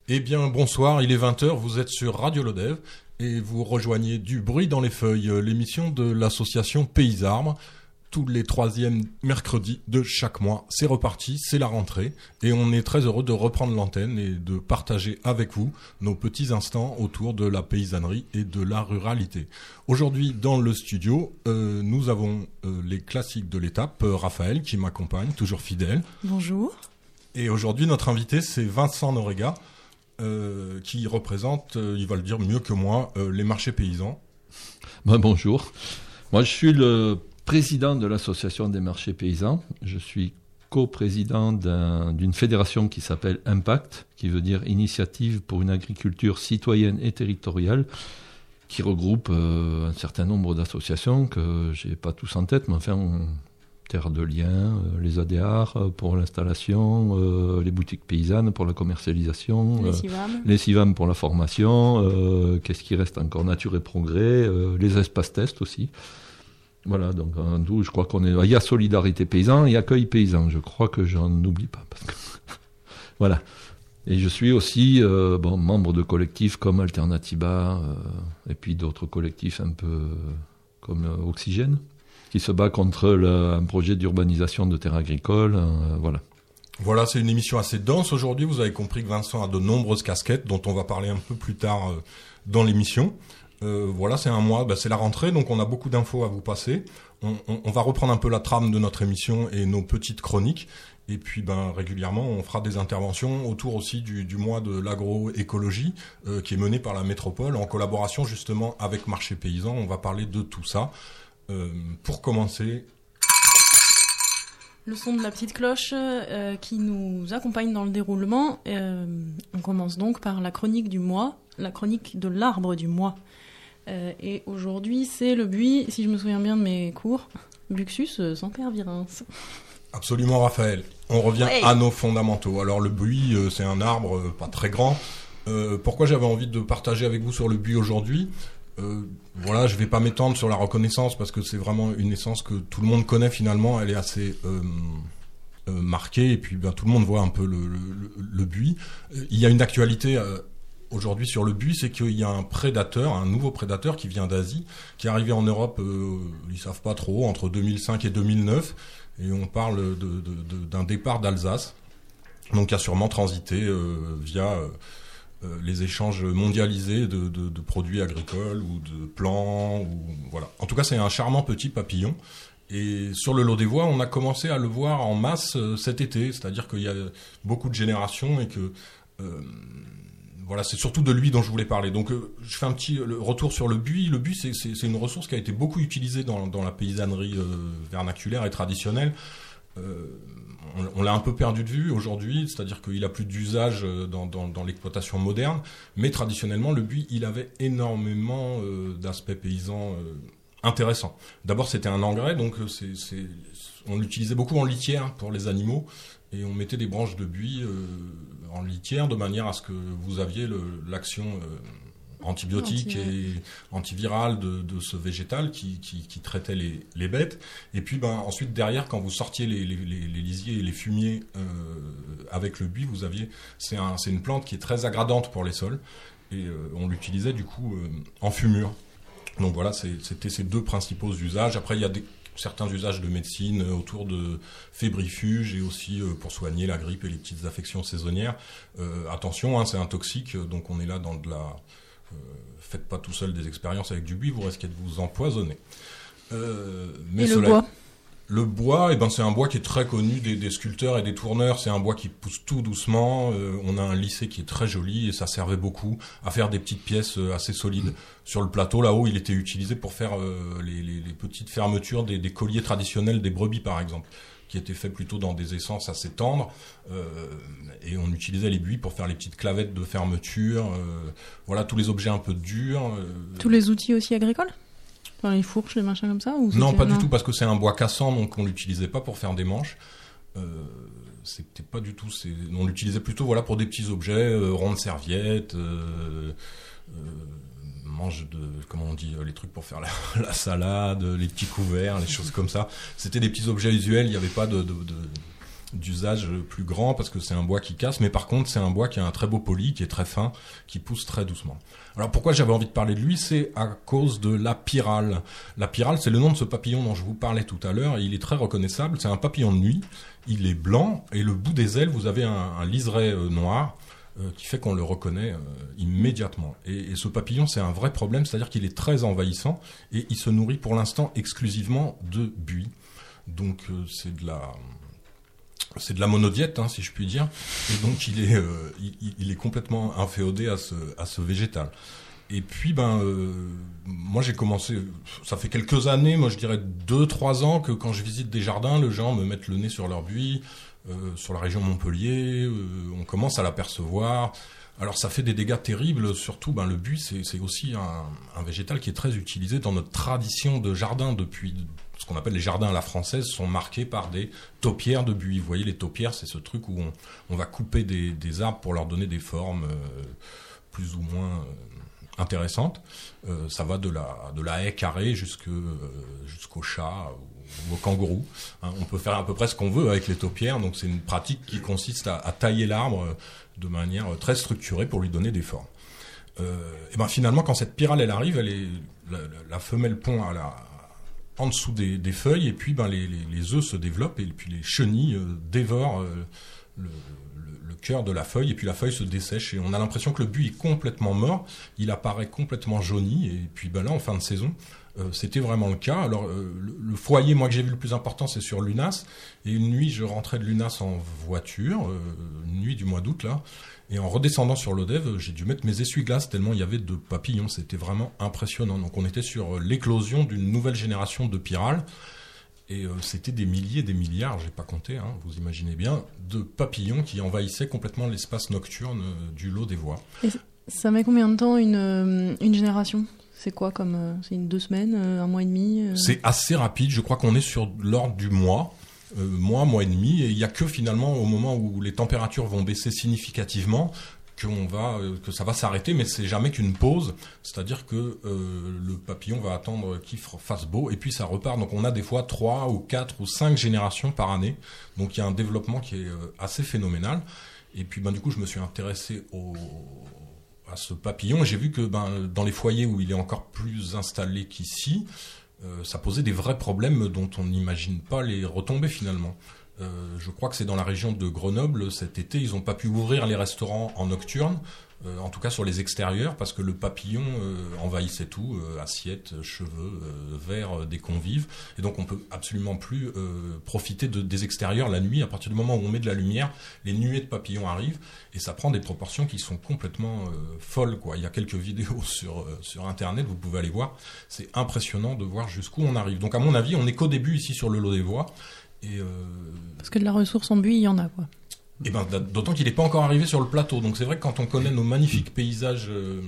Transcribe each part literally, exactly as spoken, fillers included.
Eh bien, bonsoir, il est vingt heures, vous êtes sur Radio Lodève et vous rejoignez Du bruit dans les feuilles, l'émission de l'association Pays Arbres, tous les troisièmes mercredis de chaque mois. C'est reparti, c'est la rentrée et on est très heureux de reprendre l'antenne et de partager avec vous nos petits instants autour de la paysannerie et de la ruralité. Aujourd'hui, dans le studio, euh, nous avons euh, les classiques de l'étape, euh, Raphaël qui m'accompagne, toujours fidèle. Bonjour. Et aujourd'hui, notre invité, c'est Vincent Norega. Euh, qui représente, euh, il va le dire mieux que moi, euh, les marchés paysans. Ben, bonjour, moi je suis le président de l'association des marchés paysans. Je suis coprésident d'un, d'une fédération qui s'appelle Impact, qui veut dire Initiative pour une agriculture citoyenne et territoriale, qui regroupe euh, un certain nombre d'associations que je n'ai pas tous en tête, mais enfin... On... Terre de Liens, euh, les A D R euh, pour l'installation, euh, les boutiques paysannes pour la commercialisation, les euh, SIVAM, les SIVAM pour la formation, euh, qu'est-ce qui reste encore, Nature et Progrès, euh, les espaces tests aussi. Voilà, donc en tout, je crois qu'on est... Il y a Solidarité Paysan et Accueil Paysan, je crois que j'en oublie pas. Parce que voilà. Et je suis aussi euh, bon, membre de collectifs comme Alternatiba euh, et puis d'autres collectifs un peu euh, comme euh, Oxygène, qui se bat contre le, un projet d'urbanisation de terres agricoles, euh, voilà. Voilà, c'est une émission assez dense aujourd'hui. Vous avez compris que Vincent a de nombreuses casquettes, dont on va parler un peu plus tard euh, dans l'émission. Euh, voilà, c'est un mois, bah, c'est la rentrée, donc on a beaucoup d'infos à vous passer. On, on, on va reprendre un peu la trame de notre émission et nos petites chroniques. Et puis, ben, régulièrement, on fera des interventions autour aussi du, du mois de l'agroécologie, euh, qui est mené par la métropole, en collaboration justement avec Marché Paysan. On va parler de tout ça. Euh, pour commencer, le son de la petite cloche euh, qui nous accompagne dans le déroulement. Euh, on commence donc par la chronique du mois, la chronique de l'arbre du mois. Euh, et aujourd'hui, c'est le buis, si je me souviens bien de mes cours, Buxus euh, sempervirens. Absolument, Raphaël. On revient ouais. à nos fondamentaux. Alors, le buis, euh, c'est un arbre euh, pas très grand. Euh, pourquoi j'avais envie de partager avec vous sur le buis aujourd'hui ? Euh, voilà, je vais pas m'étendre sur la reconnaissance parce que c'est vraiment une essence que tout le monde connaît finalement. Elle est assez euh, euh, marquée et puis ben, tout le monde voit un peu le, le, le buis. Euh, il y a une actualité euh, aujourd'hui sur le buis, c'est qu'il y a un prédateur, un nouveau prédateur qui vient d'Asie, qui est arrivé en Europe, euh, ils savent pas trop, entre deux mille cinq et deux mille neuf, et on parle de, de, de, d'un départ d'Alsace, donc qui a sûrement transité euh, via... Euh, Euh, les échanges mondialisés de, de, de produits agricoles ou de plants, ou voilà. En tout cas, c'est un charmant petit papillon. Et sur le lot des voies, on a commencé à le voir en masse euh, cet été. C'est-à-dire qu'il y a beaucoup de générations et que euh, voilà, c'est surtout de lui dont je voulais parler. Donc, euh, je fais un petit le retour sur le buis. Le buis, c'est, c'est, c'est une ressource qui a été beaucoup utilisée dans, dans la paysannerie euh, vernaculaire et traditionnelle. Euh, on, on l'a un peu perdu de vue aujourd'hui, c'est-à-dire qu'il a plus d'usage dans, dans, dans l'exploitation moderne, mais traditionnellement le buis il avait énormément euh, d'aspects paysans euh, intéressants. D'abord c'était un engrais, donc c'est, c'est, on l'utilisait beaucoup en litière pour les animaux, et on mettait des branches de buis euh, en litière de manière à ce que vous aviez le, l'action euh, antibiotique Antiviral. et antivirale de, de ce végétal qui, qui, qui traitait les, les bêtes. Et puis ben, ensuite, derrière, quand vous sortiez les, les, les, les lisiers et les fumiers euh, avec le buis, vous aviez... C'est, un, c'est une plante qui est très aggradante pour les sols. Et euh, on l'utilisait du coup euh, en fumure. Donc voilà, c'est, c'était ces deux principaux usages. Après, il y a des, certains usages de médecine autour de fébrifuges et aussi euh, pour soigner la grippe et les petites affections saisonnières. Euh, attention, hein, c'est un toxique, donc on est là dans de la... Euh, faites pas tout seul des expériences avec du buis, vous risquez de vous empoisonner. Euh, mais et le cela, bois Le bois, eh ben, c'est un bois qui est très connu des, des sculpteurs et des tourneurs. C'est un bois qui pousse tout doucement. Euh, on a un lissé qui est très joli et ça servait beaucoup à faire des petites pièces euh, assez solides. Mmh. Sur le plateau, là-haut, il était utilisé pour faire euh, les, les, les petites fermetures des, des colliers traditionnels des brebis, par exemple, qui étaient faits plutôt dans des essences assez tendres, euh, et on utilisait les buis pour faire les petites clavettes de fermeture, euh, voilà, tous les objets un peu durs. Euh... Tous les outils aussi agricoles ? Enfin, les fourches, les machins comme ça ou Non, pas non. du tout, parce que c'est un bois cassant, donc on l'utilisait pas pour faire des manches. Euh, c'était pas du tout... C'est... On l'utilisait plutôt voilà, pour des petits objets, euh, ronds de serviettes... Euh, euh, mange de, comment on dit, les trucs pour faire la, la salade, les petits couverts, les choses comme ça. C'était des petits objets usuels, il n'y avait pas de, de, de, d'usage plus grand parce que c'est un bois qui casse, mais par contre c'est un bois qui a un très beau poli, qui est très fin, qui pousse très doucement. Alors pourquoi j'avais envie de parler de lui, c'est à cause de la pyrale. La pyrale, c'est le nom de ce papillon dont je vous parlais tout à l'heure, et il est très reconnaissable, c'est un papillon de nuit, il est blanc, et le bout des ailes, vous avez un, un liseré euh, noir, euh, qui fait qu'on le reconnaît euh, immédiatement. Et, et ce papillon, c'est un vrai problème, c'est-à-dire qu'il est très envahissant, et il se nourrit pour l'instant exclusivement de buis. Donc euh, c'est de la... C'est de la monodiète, hein, si je puis dire, et donc il est, euh, il, il est complètement inféodé à ce, à ce végétal. Et puis, ben, euh, moi j'ai commencé, ça fait quelques années, moi je dirais deux, trois ans que quand je visite des jardins, les gens me mettent le nez sur leur buis, euh, sur la région Montpellier, euh, on commence à l'apercevoir. Alors ça fait des dégâts terribles, surtout ben, le buis c'est, c'est aussi un, un végétal qui est très utilisé dans notre tradition de jardin depuis... Ce qu'on appelle les jardins à la française sont marqués par des taupières de buis. Vous voyez, les taupières, c'est ce truc où on, on va couper des, des arbres pour leur donner des formes euh, plus ou moins euh, intéressantes. Euh, ça va de la, de la haie carrée jusque, euh, jusqu'au chat ou au kangourou. Hein, on peut faire à peu près ce qu'on veut avec les taupières. Donc c'est une pratique qui consiste à, à tailler l'arbre de manière très structurée pour lui donner des formes. Euh, et ben finalement, quand cette pyrale elle arrive, elle est, la, la femelle pond à la en dessous des, des feuilles, et puis ben, les, les, les œufs se développent, et puis les chenilles euh, dévorent euh, le, le, le cœur de la feuille, et puis la feuille se dessèche, et on a l'impression que le buis est complètement mort, il apparaît complètement jauni, et puis ben là, en fin de saison, euh, c'était vraiment le cas. Alors, euh, le, le foyer, moi, que j'ai vu le plus important, c'est sur Lunas, et une nuit, je rentrais de Lunas en voiture, euh, une nuit du mois d'août, là, et en redescendant sur l'Odève, j'ai dû mettre mes essuie-glaces tellement il y avait de papillons. C'était vraiment impressionnant. Donc on était sur l'éclosion d'une nouvelle génération de pyrales. Et euh, c'était des milliers, des milliards, j'ai pas compté, hein, vous imaginez bien, de papillons qui envahissaient complètement l'espace nocturne euh, du lot des voies. Et ça met combien de temps une, une génération ? C'est quoi comme euh, c'est une deux semaines, euh, un mois et demi euh... C'est assez rapide. Je crois qu'on est sur l'ordre du mois. Euh, mois, mois et demi, et il n'y a que finalement au moment où les températures vont baisser significativement qu'on va, euh, que ça va s'arrêter, mais c'est jamais qu'une pause, c'est-à-dire que euh, le papillon va attendre qu'il fasse beau, et puis ça repart. Donc on a des fois trois ou quatre ou cinq générations par année, donc il y a un développement qui est euh, assez phénoménal. Et puis ben, du coup je me suis intéressé au... à ce papillon, et j'ai vu que ben, dans les foyers où il est encore plus installé qu'ici, Euh, ça posait des vrais problèmes dont on n'imagine pas les retombées finalement. Euh, je crois que c'est dans la région de Grenoble cet été, ils n'ont pas pu ouvrir les restaurants en nocturne, euh, en tout cas sur les extérieurs, parce que le papillon euh, envahissait tout, euh, assiettes, cheveux, euh, verres des convives, et donc on peut absolument plus euh, profiter de, des extérieurs la nuit. À partir du moment où on met de la lumière, les nuées de papillons arrivent, et ça prend des proportions qui sont complètement euh, folles, quoi. Il y a quelques vidéos sur, euh, sur internet, vous pouvez aller voir, c'est impressionnant de voir jusqu'où on arrive. Donc à mon avis, on n'est qu'au début ici sur le lot des voies, et euh... parce que de la ressource en buis, il y en a, quoi. Et ben, d'autant qu'il n'est pas encore arrivé sur le plateau. Donc c'est vrai que quand on connaît nos magnifiques paysages euh,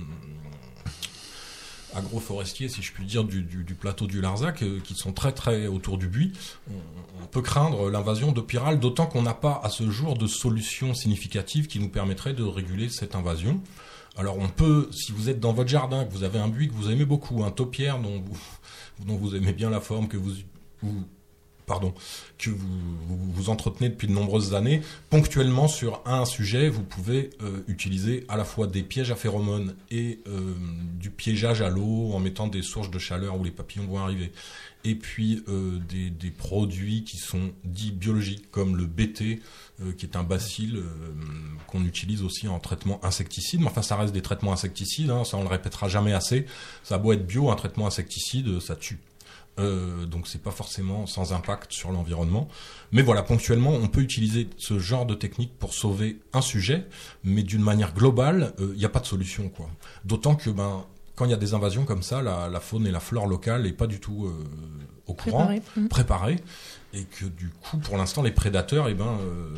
agroforestiers, si je puis dire, du, du, du plateau du Larzac, euh, qui sont très très autour du buis, on, on peut craindre l'invasion de pyrales, d'autant qu'on n'a pas à ce jour de solution significative qui nous permettrait de réguler cette invasion. Alors on peut, si vous êtes dans votre jardin, que vous avez un buis que vous aimez beaucoup, un taupière dont vous, dont vous aimez bien la forme, que vous... vous pardon, que vous, vous vous entretenez depuis de nombreuses années, ponctuellement sur un sujet, vous pouvez euh, utiliser à la fois des pièges à phéromones et euh, du piégeage à l'eau en mettant des sources de chaleur où les papillons vont arriver. Et puis euh, des, des produits qui sont dits biologiques comme le B T, euh, qui est un bacille euh, qu'on utilise aussi en traitement insecticide. Mais enfin, ça reste des traitements insecticides, hein, ça on le répétera jamais assez. Ça a beau être bio, un traitement insecticide, ça tue. Euh, donc c'est pas forcément sans impact sur l'environnement, mais voilà, ponctuellement on peut utiliser ce genre de technique pour sauver un sujet, mais d'une manière globale il euh, n'y a pas de solution, quoi. D'autant que ben quand il y a des invasions comme ça, la, la faune et la flore locale n'est pas du tout euh, au courant, préparée, mmh. préparée, et que du coup pour l'instant les prédateurs, eh ben euh,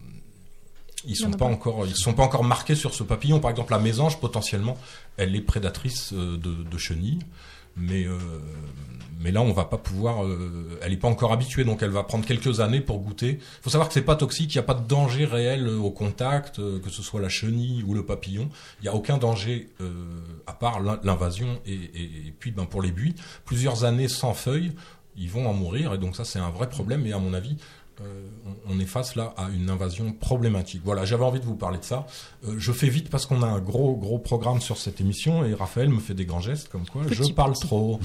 ils sont pas, pas encore, ils sont pas encore marqués sur ce papillon. Par exemple, la mésange potentiellement, elle est prédatrice de, de chenilles. Mais, euh, mais là, on va pas pouvoir... Euh, elle n'est pas encore habituée, donc elle va prendre quelques années pour goûter. Il faut savoir que c'est pas toxique, il n'y a pas de danger réel au contact, euh, que ce soit la chenille ou le papillon. Il n'y a aucun danger euh, à part l'invasion. Et, et, et puis, ben, pour les buis, plusieurs années sans feuilles, ils vont en mourir. Et donc ça, c'est un vrai problème. Et à mon avis, euh, on, on est face là à une invasion problématique. Voilà, j'avais envie de vous parler de ça. Euh, je fais vite parce qu'on a un gros gros programme sur cette émission et Raphaël me fait des grands gestes comme quoi petit, je parle petit. trop.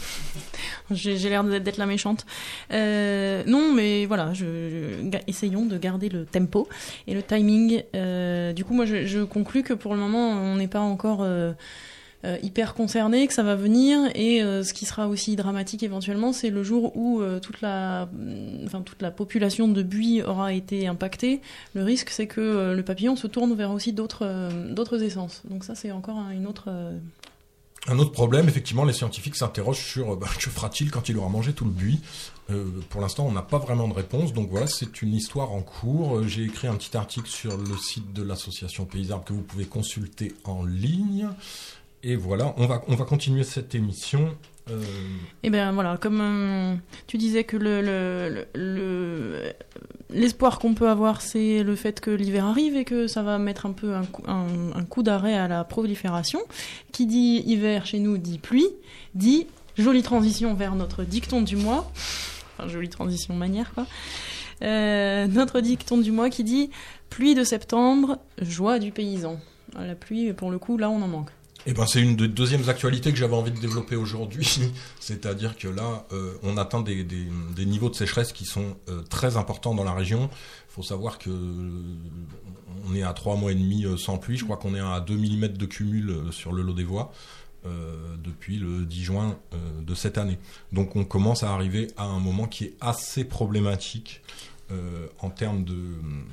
J'ai, j'ai l'air d'être la méchante. Euh, non, mais voilà, je, je, essayons de garder le tempo et le timing. Euh, du coup, moi, je, je conclus que pour le moment, on n'est pas encore euh, euh, hyper concerné, que ça va venir. Et euh, ce qui sera aussi dramatique éventuellement, c'est le jour où euh, toute la, enfin toute la population de buis aura été impactée. Le risque, c'est que euh, le papillon se tourne vers aussi d'autres, euh, d'autres essences. Donc ça, c'est encore une autre. Euh, Un autre problème, effectivement, les scientifiques s'interrogent sur bah, que fera-t-il quand il aura mangé tout le buis. Euh, pour l'instant, on n'a pas vraiment de réponse. Donc voilà, c'est une histoire en cours. J'ai écrit un petit article sur le site de l'association Paysarbre que vous pouvez consulter en ligne. Et voilà, on va on va continuer cette émission. Euh... Et ben voilà, comme euh, tu disais que le, le, le l'espoir qu'on peut avoir, c'est le fait que l'hiver arrive et que ça va mettre un peu un coup, un, un coup d'arrêt à la prolifération. Qui dit hiver chez nous dit pluie, dit jolie transition vers notre dicton du mois. Enfin, jolie transition manière quoi. Euh, notre dicton du mois qui dit pluie de septembre, joie du paysan. La pluie, pour le coup, là, on en manque. Eh ben, c'est une des deuxièmes actualités que j'avais envie de développer aujourd'hui, c'est-à-dire que là, euh, on atteint des, des, des niveaux de sécheresse qui sont euh, très importants dans la région. Il faut savoir que euh, on est à trois mois et demi euh, sans pluie. Je crois qu'on est à deux millimètres de cumul euh, sur le lot des voies euh, depuis le dix juin euh, de cette année. Donc, on commence à arriver à un moment qui est assez problématique euh, en termes de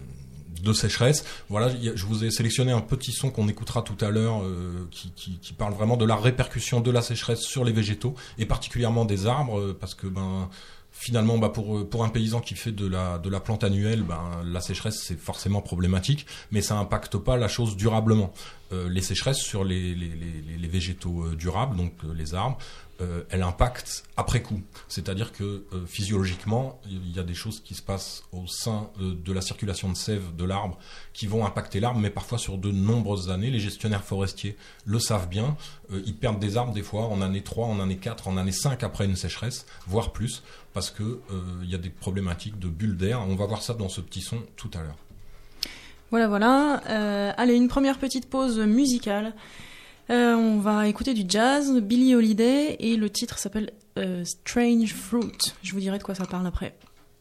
de sécheresse. Voilà, je vous ai sélectionné un petit son qu'on écoutera tout à l'heure euh, qui, qui, qui parle vraiment de la répercussion de la sécheresse sur les végétaux et particulièrement des arbres parce que ben finalement bah pour pour un paysan qui fait de la de la plante annuelle, ben la sécheresse c'est forcément problématique, mais ça impacte pas la chose durablement. Euh, les sécheresses sur les les les, les végétaux durables, donc euh, les arbres, Euh, elle impacte après coup. C'est-à-dire que euh, physiologiquement, il y a des choses qui se passent au sein euh, de la circulation de sève de l'arbre qui vont impacter l'arbre, mais parfois sur de nombreuses années. Les gestionnaires forestiers le savent bien. Euh, ils perdent des arbres des fois en année trois, en année quatre, en année cinq après une sécheresse, voire plus, parce que euh, il y a des problématiques de bulles d'air. On va voir ça dans ce petit son tout à l'heure. Voilà, voilà. Euh, allez, une première petite pause musicale. Euh, on va écouter du jazz, Billie Holiday, et le titre s'appelle euh, Strange Fruit. Je vous dirai de quoi ça parle après.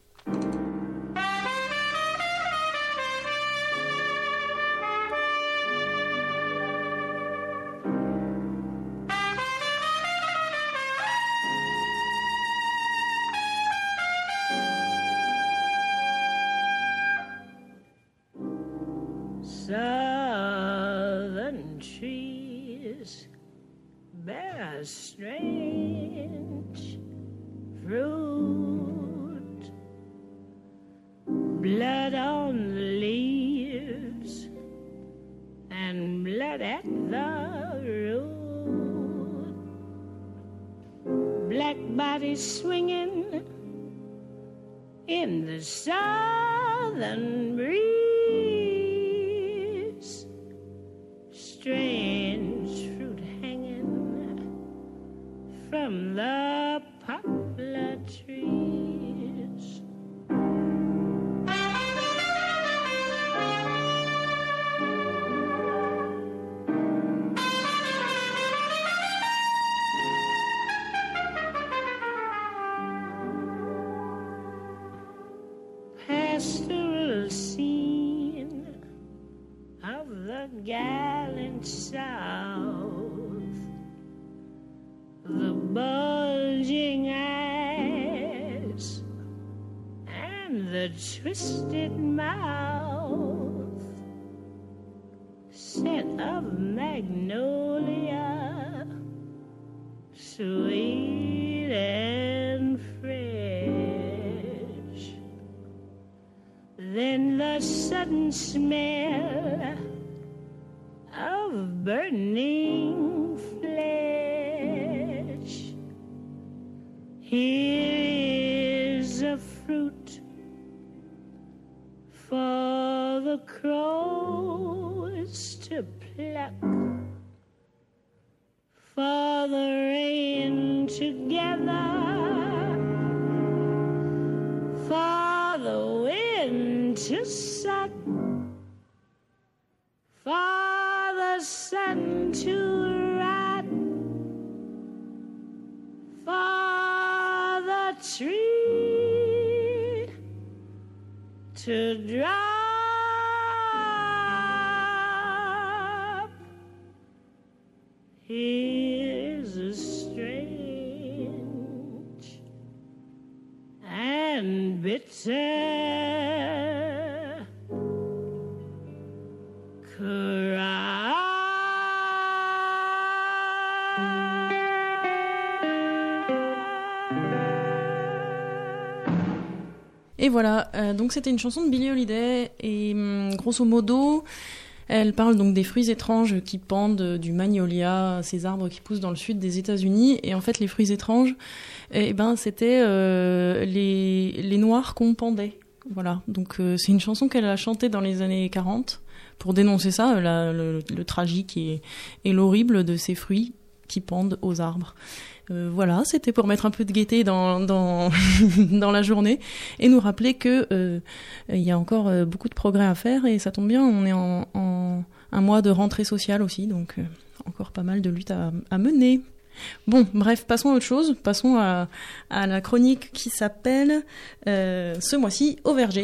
Southern trees bear strange fruit, blood on the leaves and blood at the root, black bodies swinging in the southern breeze, strange fruit hanging from the poplar trees. Pastoral scene of the gallant South, the bulging eyes and the twisted mouth, scent of magnolia, sweet and fresh, then the sudden smell of burning flesh. Here is a fruit for the crows to pluck, for the rain to gather, for the set for the sun to rat, for the tree to drop. Here's a strange and bitter Et voilà, euh, donc c'était une chanson de Billie Holiday et hum, grosso modo, elle parle donc des fruits étranges qui pendent du magnolia, ces arbres qui poussent dans le sud des États-Unis. Et en fait, les fruits étranges, eh ben, c'était euh, les, les noirs qu'on pendait. Voilà, donc euh, c'est une chanson qu'elle a chantée dans les années quarante pour dénoncer ça, la, le, le tragique et, et l'horrible de ces fruits qui pendent aux arbres. Euh, voilà, c'était pour mettre un peu de gaieté dans dans dans la journée et nous rappeler que euh, il y a encore euh, beaucoup de progrès à faire et ça tombe bien, on est en, en un mois de rentrée sociale aussi, donc euh, encore pas mal de luttes à, à mener. Bon, bref, passons à autre chose, passons à, à la chronique qui s'appelle euh, ce mois-ci au verger.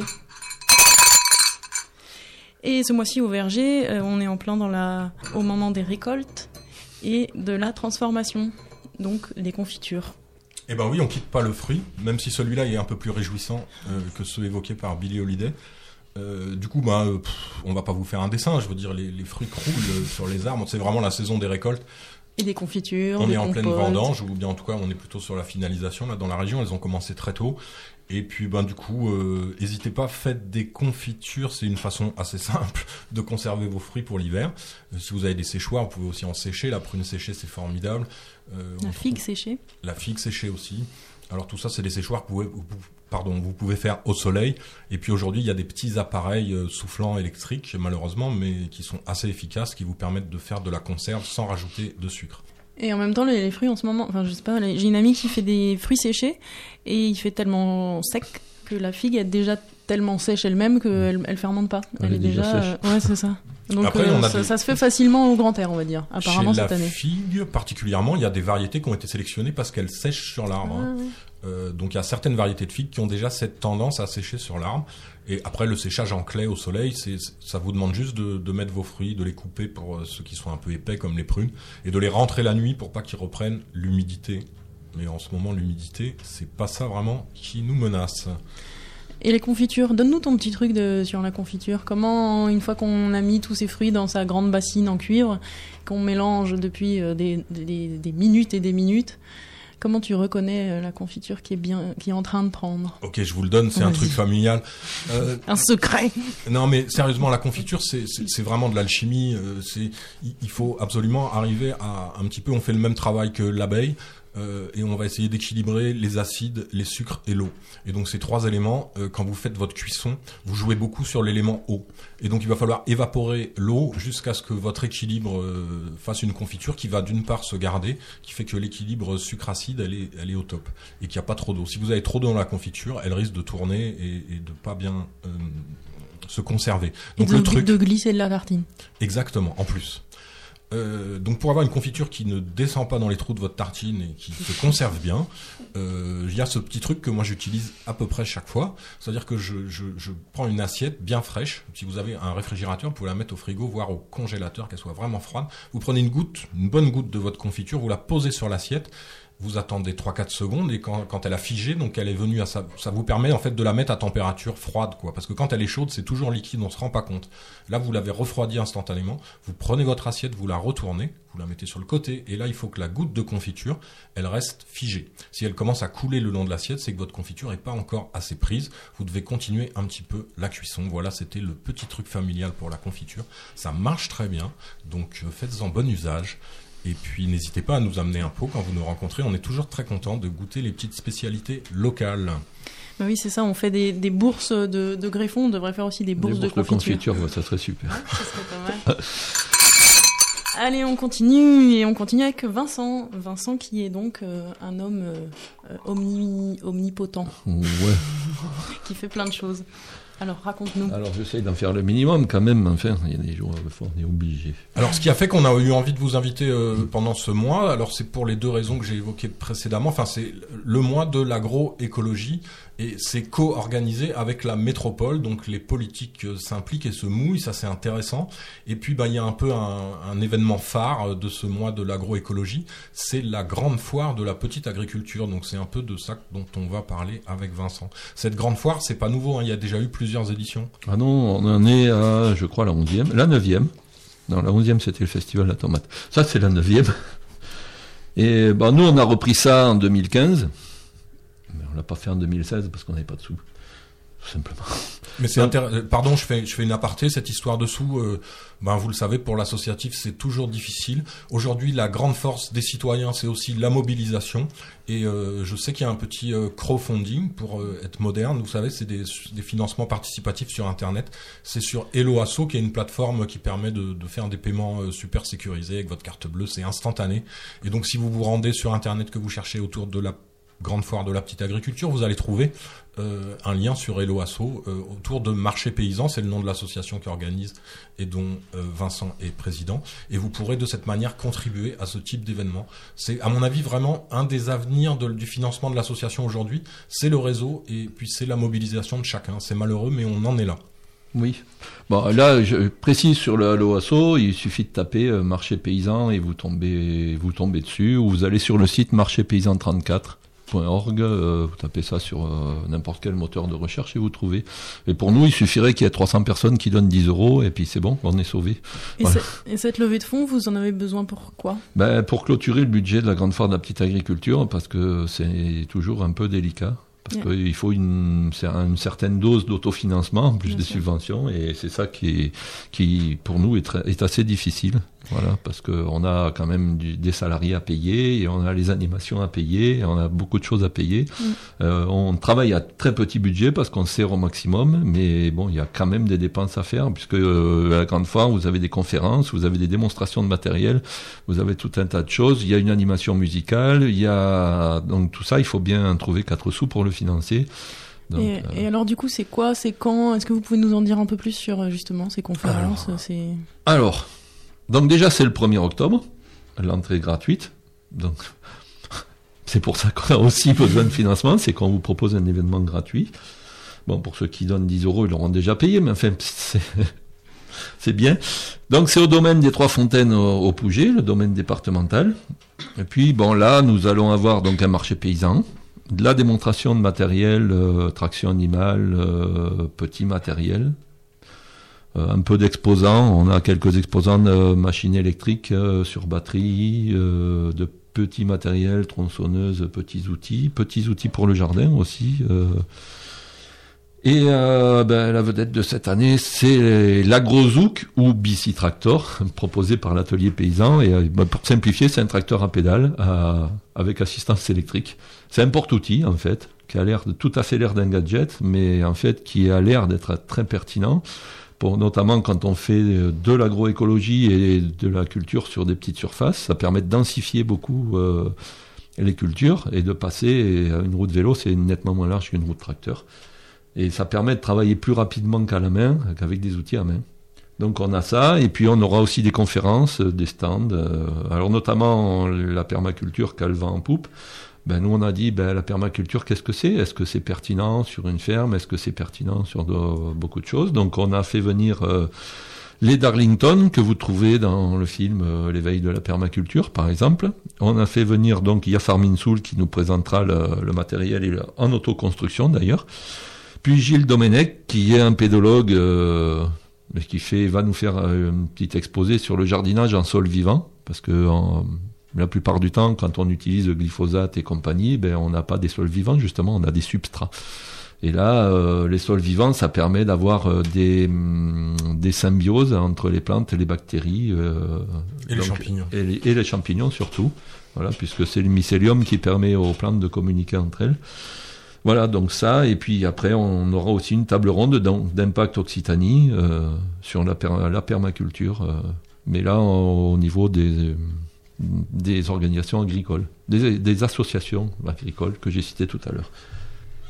Et ce mois-ci au verger, euh, on est en plein dans la au moment des récoltes et de la transformation. Donc les confitures. Eh ben oui, on quitte pas le fruit, même si celui-là est un peu plus réjouissant euh, que ceux évoqués par Billie Holiday. Euh, du coup, bah, euh, pff, on va pas vous faire un dessin. Je veux dire, les, les fruits croulent sur les arbres. C'est vraiment la saison des récoltes. Et des confitures. On des est en compotes. pleine vendange, ou bien en tout cas, on est plutôt sur la finalisation là dans la région. Elles ont commencé très tôt. Et puis, ben du coup, euh, n'hésitez pas, faites des confitures. C'est une façon assez simple de conserver vos fruits pour l'hiver. Euh, si vous avez des séchoirs, vous pouvez aussi en sécher. La prune séchée, c'est formidable. Euh, la figue trouve... séchée. La figue séchée aussi. Alors tout ça, c'est des séchoirs que vous pouvez, pardon, vous pouvez faire au soleil. Et puis aujourd'hui, il y a des petits appareils euh, soufflants électriques, malheureusement, mais qui sont assez efficaces, qui vous permettent de faire de la conserve sans rajouter de sucre. Et en même temps, les, les fruits en ce moment, enfin je sais pas, les, j'ai une amie qui fait des fruits séchés et il fait tellement sec que la figue est déjà tellement sèche elle-même qu'elle elle fermente pas. Elle, elle est, est déjà, déjà sèche. Euh, ouais, c'est ça. Donc Après, euh, ça, des... ça se fait facilement au grand air, on va dire. Apparemment Chez cette la année. La figue, particulièrement, il y a des variétés qui ont été sélectionnées parce qu'elles sèchent sur l'arbre. Ah, hein. oui. euh, donc il y a certaines variétés de figues qui ont déjà cette tendance à sécher sur l'arbre. Et après, le séchage en clé au soleil, c'est, ça vous demande juste de, de mettre vos fruits, de les couper pour ceux qui sont un peu épais comme les prunes, et de les rentrer la nuit pour pas qu'ils reprennent l'humidité. Mais en ce moment, l'humidité, c'est pas ça vraiment qui nous menace. Et les confitures, donne-nous ton petit truc de, sur la confiture. Comment, une fois qu'on a mis tous ces fruits dans sa grande bassine en cuivre, qu'on mélange depuis des, des, des minutes et des minutes, comment tu reconnais la confiture qui est bien, qui est en train de prendre ? Ok, je vous le donne, c'est Vas-y. Un truc familial. Euh, un secret. Non, mais sérieusement, la confiture, c'est, c'est, c'est vraiment de l'alchimie. Euh, c'est, il faut absolument arriver à un petit peu. On fait le même travail que l'abeille. Euh, et on va essayer d'équilibrer les acides, les sucres et l'eau. Et donc ces trois éléments, euh, quand vous faites votre cuisson, vous jouez beaucoup sur l'élément eau. Et donc il va falloir évaporer l'eau jusqu'à ce que votre équilibre euh, fasse une confiture qui va d'une part se garder, qui fait que l'équilibre sucre-acide, elle est, elle est au top. Et qu'il n'y a pas trop d'eau. Si vous avez trop d'eau dans la confiture, elle risque de tourner et, et de pas bien euh, se conserver. Donc et de, le truc... de glisser de la tartine. Exactement, en plus. Euh, donc pour avoir une confiture qui ne descend pas dans les trous de votre tartine et qui se conserve bien, euh, il y a ce petit truc que moi j'utilise à peu près chaque fois. C'est-à-dire que je, je, je prends une assiette bien fraîche. Si vous avez un réfrigérateur, vous pouvez la mettre au frigo, voire au congélateur, qu'elle soit vraiment froide. Vous prenez une goutte, une bonne goutte de votre confiture, vous la posez sur l'assiette. Vous attendez trois quatre secondes et quand, quand elle a figé, donc elle est venue à ça, ça vous permet en fait de la mettre à température froide, quoi. Parce que quand elle est chaude, c'est toujours liquide, on se rend pas compte. Là, vous l'avez refroidie instantanément. Vous prenez votre assiette, vous la retournez, vous la mettez sur le côté et là, il faut que la goutte de confiture, elle reste figée. Si elle commence à couler le long de l'assiette, c'est que votre confiture est pas encore assez prise. Vous devez continuer un petit peu la cuisson. Voilà, c'était le petit truc familial pour la confiture. Ça marche très bien, donc faites-en bon usage. Et puis, n'hésitez pas à nous amener un pot quand vous nous rencontrez. On est toujours très content de goûter les petites spécialités locales. Bah oui, c'est ça. On fait des, des bourses de, de greffons. On devrait faire aussi des bourses, des bourses de confiture. De confiture, ouais, ça serait super. Ouais, ça serait pas mal. Allez, on continue. Et on continue avec Vincent. Vincent qui est donc euh, un homme euh, omni, omnipotent. Ouais. Qui fait plein de choses. Alors raconte-nous. Alors j'essaye d'en faire le minimum quand même, enfin il y a des jours où on est obligé. Alors ce qui a fait qu'on a eu envie de vous inviter euh, pendant ce mois, alors c'est pour les deux raisons que j'ai évoquées précédemment, enfin c'est le mois de l'agroécologie et c'est co-organisé avec la métropole, donc les politiques euh, s'impliquent et se mouillent, ça c'est intéressant. Et puis bah il y a un peu un, un événement phare de ce mois de l'agroécologie, c'est la grande foire de la petite agriculture, donc c'est un peu de ça dont on va parler avec Vincent. Cette grande foire c'est pas nouveau, hein, il y a déjà eu plus plusieurs éditions. Ah non, on en est à, je crois, la onzième, la neuvième. Non, la onzième, c'était le festival de la tomate. Ça, c'est la neuvième. Et ben, nous, on a repris ça en deux mille quinze. Mais on l'a pas fait en deux mille seize parce qu'on n'avait pas de sous. Tout simplement. Mais c'est intér... Pardon, je fais, je fais une aparté. Cette histoire de sous, euh, ben vous le savez, pour l'associatif, c'est toujours difficile. Aujourd'hui, la grande force des citoyens, c'est aussi la mobilisation. Et euh, je sais qu'il y a un petit euh, crowdfunding pour euh, être moderne. Vous savez, c'est des, des financements participatifs sur Internet. C'est sur Helloasso, qui est une plateforme qui permet de, de faire des paiements euh, super sécurisés avec votre carte bleue. C'est instantané. Et donc, si vous vous rendez sur Internet, que vous cherchez autour de la grande foire de la petite agriculture, vous allez trouver euh, un lien sur Helloasso euh, autour de Marché Paysan, c'est le nom de l'association qui organise et dont euh, Vincent est président, et vous pourrez de cette manière contribuer à ce type d'événement. C'est à mon avis vraiment un des avenirs de, du financement de l'association aujourd'hui, c'est le réseau et puis c'est la mobilisation de chacun. C'est malheureux mais on en est là. Oui. Bon, là, je précise sur le Helloasso, il suffit de taper euh, Marché Paysan et vous tombez, vous tombez dessus, ou vous allez sur le site marché paysan trente-quatre point org, euh, vous tapez ça sur euh, n'importe quel moteur de recherche et vous trouvez. Et pour nous, il suffirait qu'il y ait trois cents personnes qui donnent dix euros et puis c'est bon, on est sauvé. Et, voilà. et cette levée de fonds, vous en avez besoin pour quoi ? Ben, pour clôturer le budget de la grande foire de la petite agriculture, parce que c'est toujours un peu délicat. Parce yeah. qu'il faut une, une certaine dose d'autofinancement, en plus Bien des sûr. subventions, et c'est ça qui, est, qui pour nous, est, très, est assez difficile. Voilà, parce qu'on a quand même du, des salariés à payer, et on a les animations à payer, et on a beaucoup de choses à payer. Mm. Euh, on travaille à très petit budget parce qu'on sert au maximum, mais bon, il y a quand même des dépenses à faire, puisque euh, à la grande foire, vous avez des conférences, vous avez des démonstrations de matériel, vous avez tout un tas de choses. Il y a une animation musicale, il y a donc tout ça, il faut bien trouver quatre sous pour le financer. Donc, et, euh... et alors du coup, c'est quoi, c'est quand ? Est-ce que vous pouvez nous en dire un peu plus sur justement ces conférences ? Alors, c'est... alors Donc déjà, c'est le premier octobre, l'entrée est gratuite, donc c'est pour ça qu'on a aussi besoin de financement, c'est qu'on vous propose un événement gratuit. Bon, pour ceux qui donnent dix euros, ils l'auront déjà payé, mais enfin, c'est, c'est bien. Donc c'est au domaine des Trois Fontaines au, au Pouget, le domaine départemental. Et puis, bon, là, nous allons avoir donc un marché paysan, de la démonstration de matériel, euh, traction animale, euh, petit matériel, un peu d'exposants, on a quelques exposants de machines électriques euh, sur batterie, euh, de petits matériels, tronçonneuses, petits outils, petits outils pour le jardin aussi. Euh. Et euh, ben, la vedette de cette année, c'est l'AgroZouk ou Bici-Tractor, proposé par l'atelier paysan. Et ben, pour simplifier, c'est un tracteur à pédale à, avec assistance électrique. C'est un porte-outil en fait, qui a l'air de tout à fait l'air d'un gadget, mais en fait qui a l'air d'être très pertinent. Pour, notamment quand on fait de l'agroécologie et de la culture sur des petites surfaces, ça permet de densifier beaucoup euh, les cultures et de passer à une roue de vélo, c'est nettement moins large qu'une roue de tracteur. Et ça permet de travailler plus rapidement qu'à la main, qu'avec des outils à main. Donc on a ça, et puis on aura aussi des conférences, des stands, euh, alors notamment la permaculture qu'elle vend en poupe. Ben, nous, on a dit, ben, la permaculture, qu'est-ce que c'est ? Est-ce que c'est pertinent sur une ferme ? Est-ce que c'est pertinent sur de, beaucoup de choses ? Donc, on a fait venir euh, les Darlington, que vous trouvez dans le film euh, L'éveil de la permaculture, par exemple. On a fait venir, donc, Yafar Minsoul, qui nous présentera le, le matériel et le, en autoconstruction, d'ailleurs. Puis Gilles Domenech, qui est un pédologue, euh, qui fait, va nous faire une petite exposé sur le jardinage en sol vivant, parce que... En, la plupart du temps, quand on utilise le glyphosate et compagnie, ben, on n'a pas des sols vivants, justement, on a des substrats. Et là, euh, les sols vivants, ça permet d'avoir euh, des, des symbioses entre les plantes et les bactéries. Euh, et donc, les champignons. Et les, et les champignons, surtout. Voilà, puisque c'est le mycélium qui permet aux plantes de communiquer entre elles. Voilà, donc ça, et puis après, on aura aussi une table ronde d'Impact Occitanie euh, sur la, per- la permaculture. Euh, mais là, au niveau des... des organisations agricoles, des, des associations agricoles que j'ai citées tout à l'heure.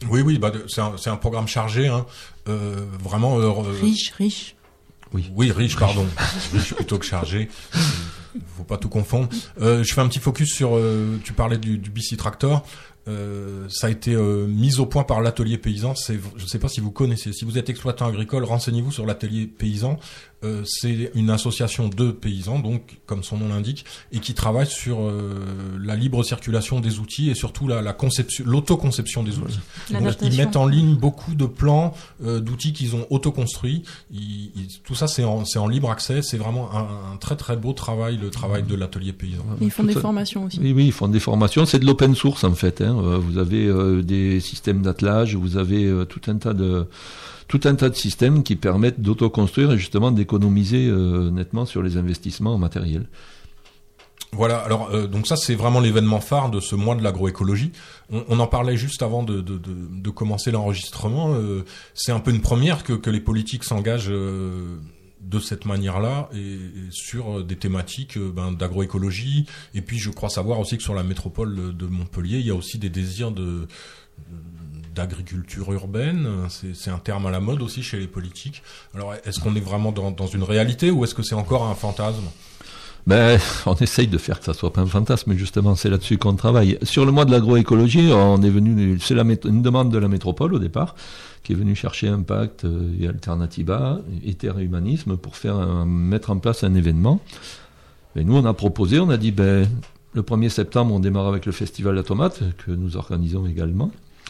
Oui, oui, bah, c'est un, c'est un programme chargé, hein, euh, vraiment euh, riche, riche. Oui, oui, riche, pardon, riche plutôt que chargé. Faut pas tout confondre. Euh, je fais un petit focus sur. Euh, tu parlais du, du B C Tractor. Euh, ça a été euh, mis au point par l'atelier paysan. C'est, je ne sais pas si vous connaissez. Si vous êtes exploitant agricole, renseignez-vous sur l'atelier paysan. Euh, c'est une association de paysans, donc comme son nom l'indique, et qui travaille sur euh, la libre circulation des outils et surtout la, la conception, l'autoconception des outils. Donc, ils mettent en ligne beaucoup de plans euh, d'outils qu'ils ont autoconstruits. Ils, ils, tout ça, c'est en, c'est en libre accès. C'est vraiment un, un très très beau travail, le travail de l'atelier paysan. Ils font des formations aussi. Oui, oui, ils font des formations. C'est de l'open source en fait. Hein. Vous avez euh, des systèmes d'attelage, vous avez euh, tout un tas de tout un tas de systèmes qui permettent d'autoconstruire et justement d'économiser euh, nettement sur les investissements en matériel. Voilà, alors euh, donc ça c'est vraiment l'événement phare de ce mois de l'agroécologie. On, on en parlait juste avant de, de, de, de commencer l'enregistrement. Euh, c'est un peu une première que, que les politiques s'engagent euh, de cette manière-là et, et sur des thématiques euh, ben, d'agroécologie. Et puis je crois savoir aussi que sur la métropole de Montpellier, il y a aussi des désirs de d'agriculture urbaine, c'est, c'est un terme à la mode aussi chez les politiques. Alors, est-ce qu'on est vraiment dans, dans une réalité ou est-ce que c'est encore un fantasme ? Ben, on essaye de faire que ça soit pas un fantasme, justement, c'est là-dessus qu'on travaille. Sur le mois de l'agroécologie, on est venu, c'est la, une demande de la métropole au départ, qui est venue chercher Impact et Alternativa, et Terre et Humanisme pour faire un, mettre en place un événement. Et nous, on a proposé, on a dit, ben, le premier septembre, on démarre avec le Festival de la Tomate, que nous organisons également.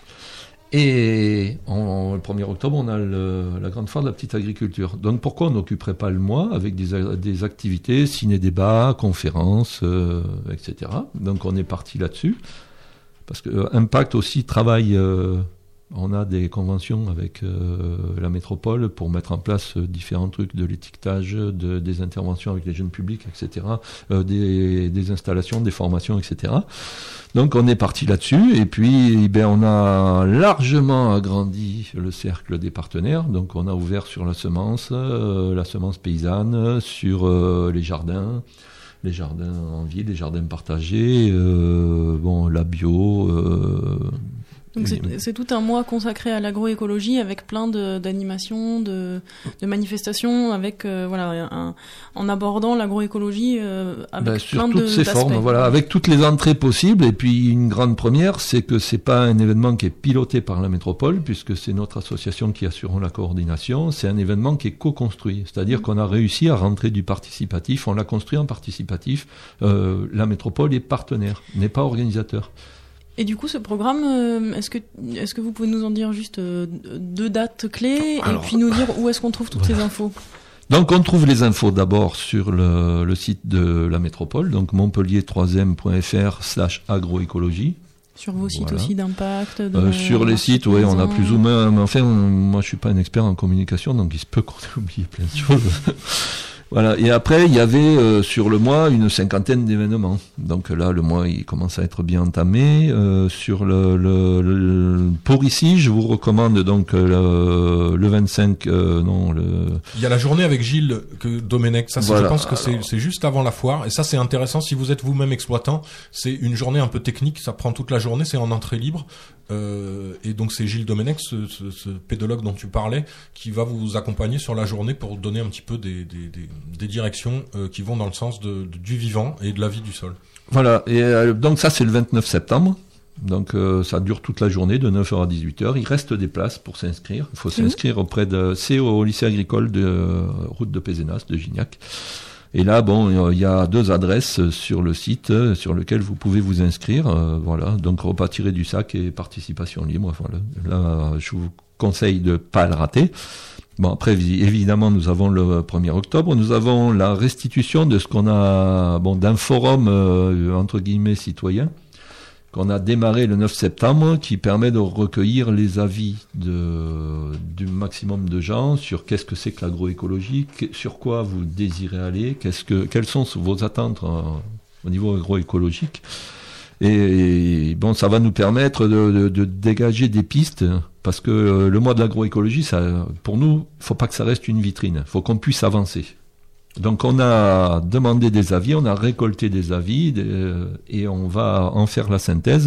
Et en, le premier octobre, on a le, la grande foire de la petite agriculture. Donc pourquoi on n'occuperait pas le mois avec des, des activités, ciné-débats, conférences, euh, et cetera. Donc on est parti là-dessus. Parce que euh, Impact aussi travaille, euh, on a des conventions avec euh, la métropole pour mettre en place euh, différents trucs de l'étiquetage, de, des interventions avec les jeunes publics, et cetera. Euh, des, des installations, des formations, et cetera. Donc on est parti là-dessus et puis ben, on a largement agrandi le cercle des partenaires. Donc on a ouvert sur la semence, euh, la semence paysanne, sur euh, les jardins, les jardins en ville, les jardins partagés, euh, bon la bio. Euh, Donc c'est, c'est tout un mois consacré à l'agroécologie avec plein de, d'animations, de, de manifestations, avec euh, voilà un, en abordant l'agroécologie euh, avec ben, plein sur de toutes ses d'aspects. formes, voilà, avec toutes les entrées possibles. Et puis une grande première, c'est que c'est pas un événement qui est piloté par la métropole, puisque c'est notre association qui assure la coordination. C'est un événement qui est co-construit, c'est-à-dire mmh. qu'on a réussi à rentrer du participatif. On l'a construit en participatif. Euh, la métropole est partenaire, n'est pas organisateur. Et du coup, ce programme, euh, est-ce que est-ce que vous pouvez nous en dire juste euh, deux dates clés Alors, et puis nous dire où est-ce qu'on trouve toutes voilà. ces infos ? Donc, on trouve les infos d'abord sur le, le site de la métropole, donc montpellier trois m point f r slash agroécologie. Sur vos sites voilà. aussi d'Impact de euh, Sur les sites, oui, on a plus ou moins... Mais enfin, moi, je suis pas un expert en communication, donc il se peut qu'on ait oublié plein de choses. Voilà. Et après, il y avait euh, sur le mois une cinquantaine d'événements. Donc là, le mois, il commence à être bien entamé. Euh, sur le, le, le pour ici, je vous recommande donc le, le vingt-cinq. Euh, non, le. Il y a la journée avec Gilles que Domenech. Ça, voilà. je pense que Alors... c'est, c'est juste avant la foire. Et ça, c'est intéressant. Si vous êtes vous-même exploitant, c'est une journée un peu technique. Ça prend toute la journée. C'est en entrée libre. Euh, et donc c'est Gilles Domenech, ce, ce, ce pédologue dont tu parlais, qui va vous accompagner sur la journée pour donner un petit peu des, des, des, des directions euh, qui vont dans le sens de, de, du vivant et de la vie du sol. Voilà, et euh, donc ça c'est le vingt-neuf septembre, donc euh, ça dure toute la journée de neuf heures à dix-huit heures. Il reste des places pour s'inscrire. Il faut mmh. s'inscrire auprès de... C'est au lycée agricole de euh, route de Pézenas, de Gignac. Et là, bon, il y a deux adresses sur le site sur lequel vous pouvez vous inscrire. Euh, voilà, donc repas tiré du sac et participation libre. Voilà. Là, je vous conseille de pas le rater. Bon, après, évidemment, nous avons le premier octobre. Nous avons la restitution de ce qu'on a, bon, d'un forum euh, entre guillemets citoyen qu'on a démarré le neuf septembre, qui permet de recueillir les avis de, du maximum de gens sur qu'est-ce que c'est que l'agroécologie, sur quoi vous désirez aller, qu'est-ce que, quelles sont vos attentes en, au niveau agroécologique. Et, et bon, ça va nous permettre de, de, de dégager des pistes, parce que euh, le mois de l'agroécologie, ça, pour nous, il faut pas que ça reste une vitrine, il faut qu'on puisse avancer. Donc on a demandé des avis, on a récolté des avis des, et on va en faire la synthèse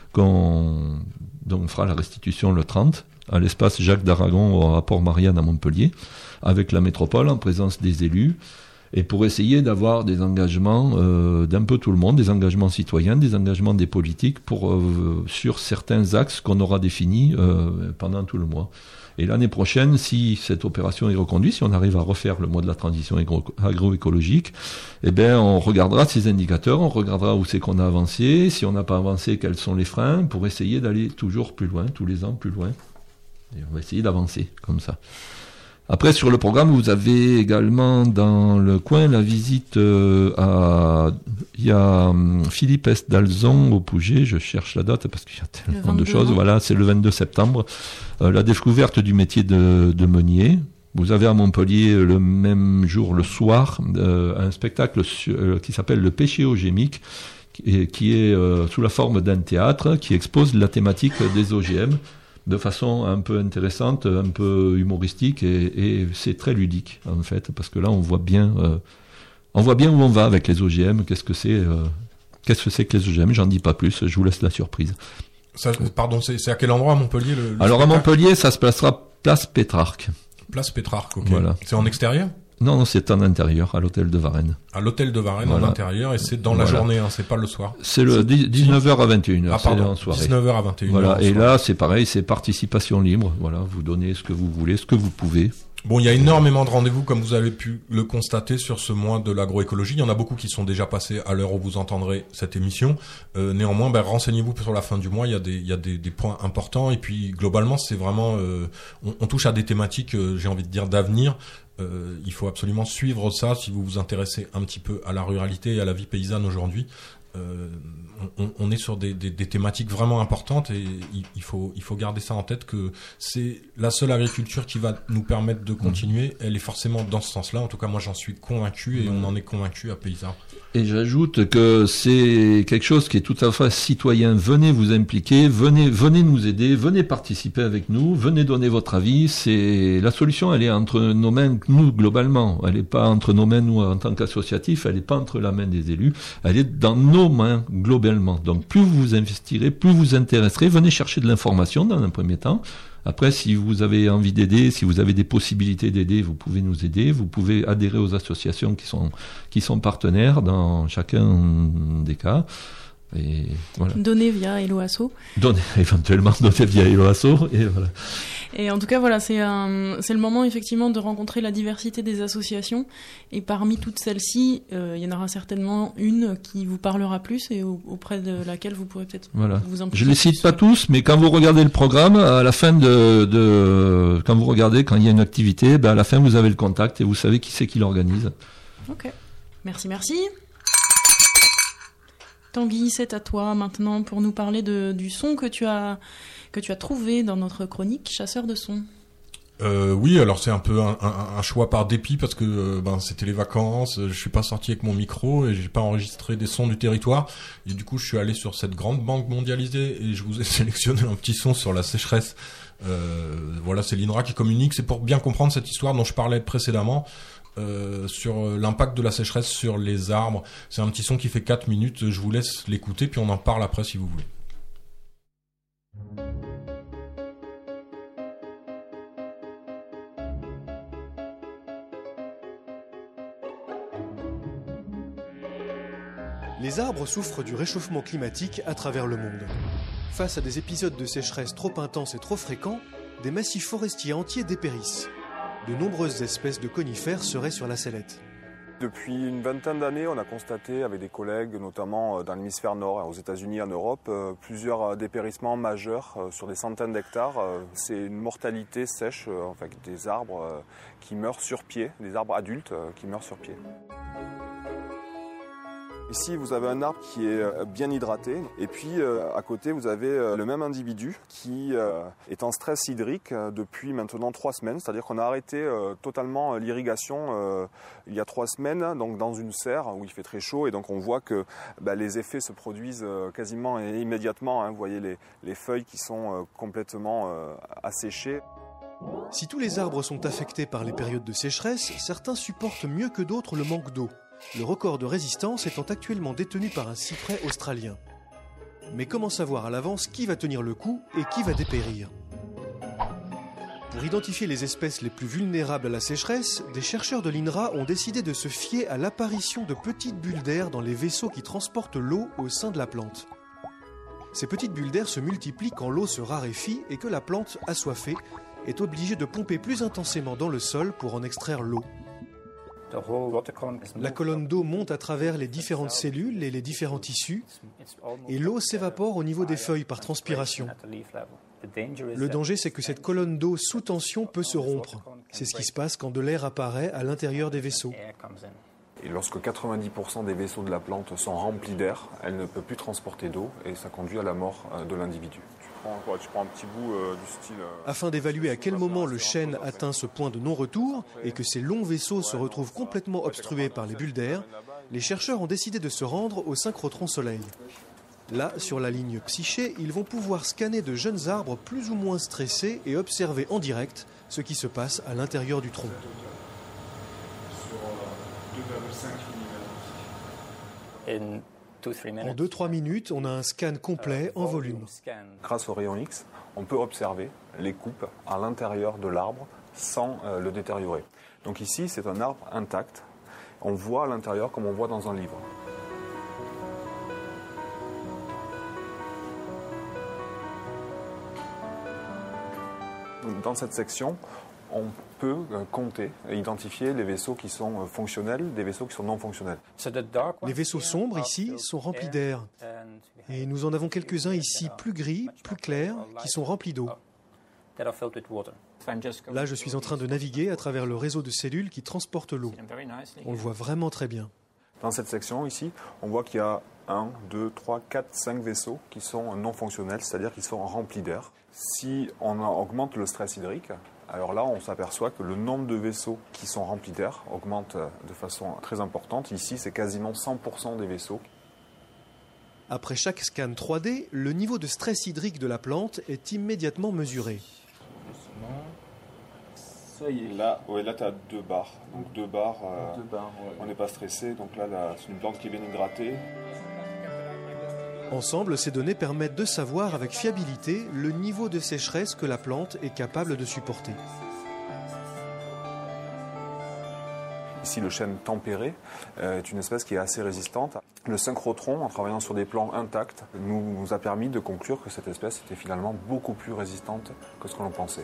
qu'on donc on fera la restitution le trente à l'espace Jacques d'Aragon à Port-Marianne à Montpellier, avec la métropole en présence des élus, et pour essayer d'avoir des engagements euh, d'un peu tout le monde, des engagements citoyens, des engagements des politiques pour, euh, sur certains axes qu'on aura définis euh, pendant tout le mois. Et l'année prochaine, si cette opération est reconduite, si on arrive à refaire le mois de la transition agro- agroécologique, eh bien, on regardera ces indicateurs, on regardera où c'est qu'on a avancé, si on n'a pas avancé, quels sont les freins, pour essayer d'aller toujours plus loin, tous les ans plus loin. Et on va essayer d'avancer comme ça. Après, sur le programme, vous avez également dans le coin la visite euh, à... Il y a um, Philippe Est d'Alzon au Pouget, je cherche la date parce qu'il y a tellement de choses. Voilà, c'est le vingt-deux septembre. Euh, la découverte du métier de, de meunier. Vous avez à Montpellier le même jour, le soir, euh, un spectacle su, euh, qui s'appelle Le Péché eugémique, qui est, qui est euh, sous la forme d'un théâtre, qui expose la thématique des O G M de façon un peu intéressante, un peu humoristique, et, et c'est très ludique en fait, parce que là on voit bien, euh, on voit bien où on va avec les O G M. Qu'est-ce que c'est, euh, qu'est-ce que c'est que les O G M? J'en dis pas plus, je vous laisse la surprise. Ça, pardon, c'est, c'est à quel endroit à Montpellier le, le Alors spectacle? à Montpellier, ça se placera place Pétrarque. Place Pétrarque, ok. Voilà. C'est en extérieur? Non, non, c'est en intérieur, à l'hôtel de Varennes. À l'hôtel de Varennes, Voilà. en intérieur, et c'est dans Voilà. la journée, hein, c'est pas le soir. C'est le dix-neuf heures à vingt et une heures, Ah pardon, c'est en soirée. dix-neuf heures à vingt et une heures. Voilà, en et soirée. là c'est pareil, c'est participation libre. Voilà, vous donnez ce que vous voulez, ce que vous pouvez. Bon, il y a énormément de rendez-vous, comme vous avez pu le constater sur ce mois de l'agroécologie. Il y en a beaucoup qui sont déjà passés à l'heure où vous entendrez cette émission. Euh, néanmoins, ben, renseignez-vous sur la fin du mois. Il y a des, il y a des, des points importants. Et puis, globalement, c'est vraiment, euh, on, on touche à des thématiques, euh, j'ai envie de dire, d'avenir. Euh, il faut absolument suivre ça si vous vous intéressez un petit peu à la ruralité et à la vie paysanne aujourd'hui. Euh, on, on est sur des, des, des thématiques vraiment importantes, et il, il faut il faut garder ça en tête, que c'est la seule agriculture qui va nous permettre de continuer. Elle est forcément dans ce sens-là. En tout cas, moi, j'en suis convaincu, et on en est convaincu à Paysan. Et j'ajoute que c'est quelque chose qui est tout à fait citoyen. Venez vous impliquer, venez venez nous aider, venez participer avec nous, venez donner votre avis. C'est la solution, elle est entre nos mains, nous globalement. Elle n'est pas entre nos mains, nous en tant qu'associatifs. Elle n'est pas entre la main des élus. Elle est dans nos mains globalement. Donc plus vous vous investirez, plus vous vous intéresserez. Venez chercher de l'information dans un premier temps. Après, si vous avez envie d'aider, si vous avez des possibilités d'aider, vous pouvez nous aider. Vous pouvez adhérer aux associations qui sont qui sont partenaires dans chacun des cas. Et voilà. Donner via Hello Asso. Donner, éventuellement donner via Hello Asso, et voilà. Et en tout cas, voilà, c'est un, c'est le moment effectivement de rencontrer la diversité des associations. Et parmi toutes celles-ci, euh, il y en aura certainement une qui vous parlera plus et au, auprès de laquelle vous pourrez peut-être Voilà. vous impliquer. Je les cite pas tous, mais quand vous regardez le programme, à la fin de, de quand vous regardez, quand il y a une activité, ben à la fin vous avez le contact et vous savez qui c'est qui l'organise. Ok. Merci, merci. Tanguy, c'est à toi maintenant pour nous parler de, du son que tu as que tu as trouvé dans notre chronique Chasseur de sons. Euh, oui, alors c'est un peu un, un, un choix par dépit, parce que euh, ben c'était les vacances, je suis pas sorti avec mon micro et j'ai pas enregistré des sons du territoire, et du coup je suis allé sur cette grande banque mondialisée et je vous ai sélectionné un petit son sur la sécheresse. Euh, voilà, c'est l'INRA qui communique, c'est pour bien comprendre cette histoire dont je parlais précédemment. Euh, sur l'impact de la sécheresse sur les arbres. C'est un petit son qui fait quatre minutes, je vous laisse l'écouter puis on en parle après si vous voulez. Les arbres souffrent du réchauffement climatique à travers le monde. Face à des épisodes de sécheresse trop intenses et trop fréquents, des massifs forestiers entiers dépérissent. De nombreuses espèces de conifères seraient sur la sellette. Depuis une vingtaine d'années, on a constaté avec des collègues, notamment dans l'hémisphère nord, aux États-Unis, en Europe, plusieurs dépérissements majeurs sur des centaines d'hectares. C'est une mortalité sèche avec des arbres qui meurent sur pied, des arbres adultes qui meurent sur pied. Ici, vous avez un arbre qui est bien hydraté, et puis euh, à côté, vous avez euh, le même individu qui euh, est en stress hydrique euh, depuis maintenant trois semaines, c'est-à-dire qu'on a arrêté euh, totalement l'irrigation euh, il y a trois semaines, donc dans une serre où il fait très chaud, et donc on voit que bah, les effets se produisent euh, quasiment et immédiatement. Hein, vous voyez les, les feuilles qui sont euh, complètement euh, asséchées. Si tous les arbres sont affectés par les périodes de sécheresse, certains supportent mieux que d'autres le manque d'eau. Le record de résistance étant actuellement détenu par un cyprès australien. Mais comment savoir à l'avance qui va tenir le coup et qui va dépérir ? Pour identifier les espèces les plus vulnérables à la sécheresse, des chercheurs de l'I N R A ont décidé de se fier à l'apparition de petites bulles d'air dans les vaisseaux qui transportent l'eau au sein de la plante. Ces petites bulles d'air se multiplient quand l'eau se raréfie et que la plante, assoiffée, est obligée de pomper plus intensément dans le sol pour en extraire l'eau. La colonne d'eau monte à travers les différentes cellules et les différents tissus, et l'eau s'évapore au niveau des feuilles par transpiration. Le danger, c'est que cette colonne d'eau sous tension peut se rompre. C'est ce qui se passe quand de l'air apparaît à l'intérieur des vaisseaux. Et lorsque quatre-vingt-dix pour cent des vaisseaux de la plante sont remplis d'air, elle ne peut plus transporter d'eau et ça conduit à la mort de l'individu. Tu prends, quoi, tu prends un petit bout euh, du style... Euh... Afin d'évaluer à quel moment le chêne atteint ce point de non-retour et que ces longs vaisseaux se retrouvent complètement obstrués par les bulles d'air, les chercheurs ont décidé de se rendre au synchrotron Soleil. Là, sur la ligne Psyché, ils vont pouvoir scanner de jeunes arbres plus ou moins stressés et observer en direct ce qui se passe à l'intérieur du tronc. En deux à trois minutes, on a un scan complet en volume. Grâce au rayon X, on peut observer les coupes à l'intérieur de l'arbre sans euh, le détériorer. Donc ici, c'est un arbre intact. On voit à l'intérieur comme on voit dans un livre. Dans cette section, on peut compter et identifier les vaisseaux qui sont fonctionnels des vaisseaux qui sont non fonctionnels. Les vaisseaux sombres ici sont remplis d'air. Et nous en avons quelques-uns ici plus gris, plus clairs, qui sont remplis d'eau. Là, je suis en train de naviguer à travers le réseau de cellules qui transportent l'eau. On le voit vraiment très bien. Dans cette section ici, on voit qu'il y a un, deux, trois, quatre, cinq vaisseaux qui sont non fonctionnels, c'est-à-dire qu'ils sont remplis d'air. Si on augmente le stress hydrique, alors là, on s'aperçoit que le nombre de vaisseaux qui sont remplis d'air augmente de façon très importante. Ici, c'est quasiment cent pour cent des vaisseaux. Après chaque scan trois D, le niveau de stress hydrique de la plante est immédiatement mesuré. Ça y est. Là, ouais, là tu as deux barres. Donc deux barres, euh, deux barres ouais. On n'est pas stressé. Donc là, là c'est une plante qui est bien hydratée. Ensemble, ces données permettent de savoir avec fiabilité le niveau de sécheresse que la plante est capable de supporter. Ici, le chêne tempéré euh, est une espèce qui est assez résistante. Le synchrotron, en travaillant sur des plants intacts, nous, nous a permis de conclure que cette espèce était finalement beaucoup plus résistante que ce que l'on pensait.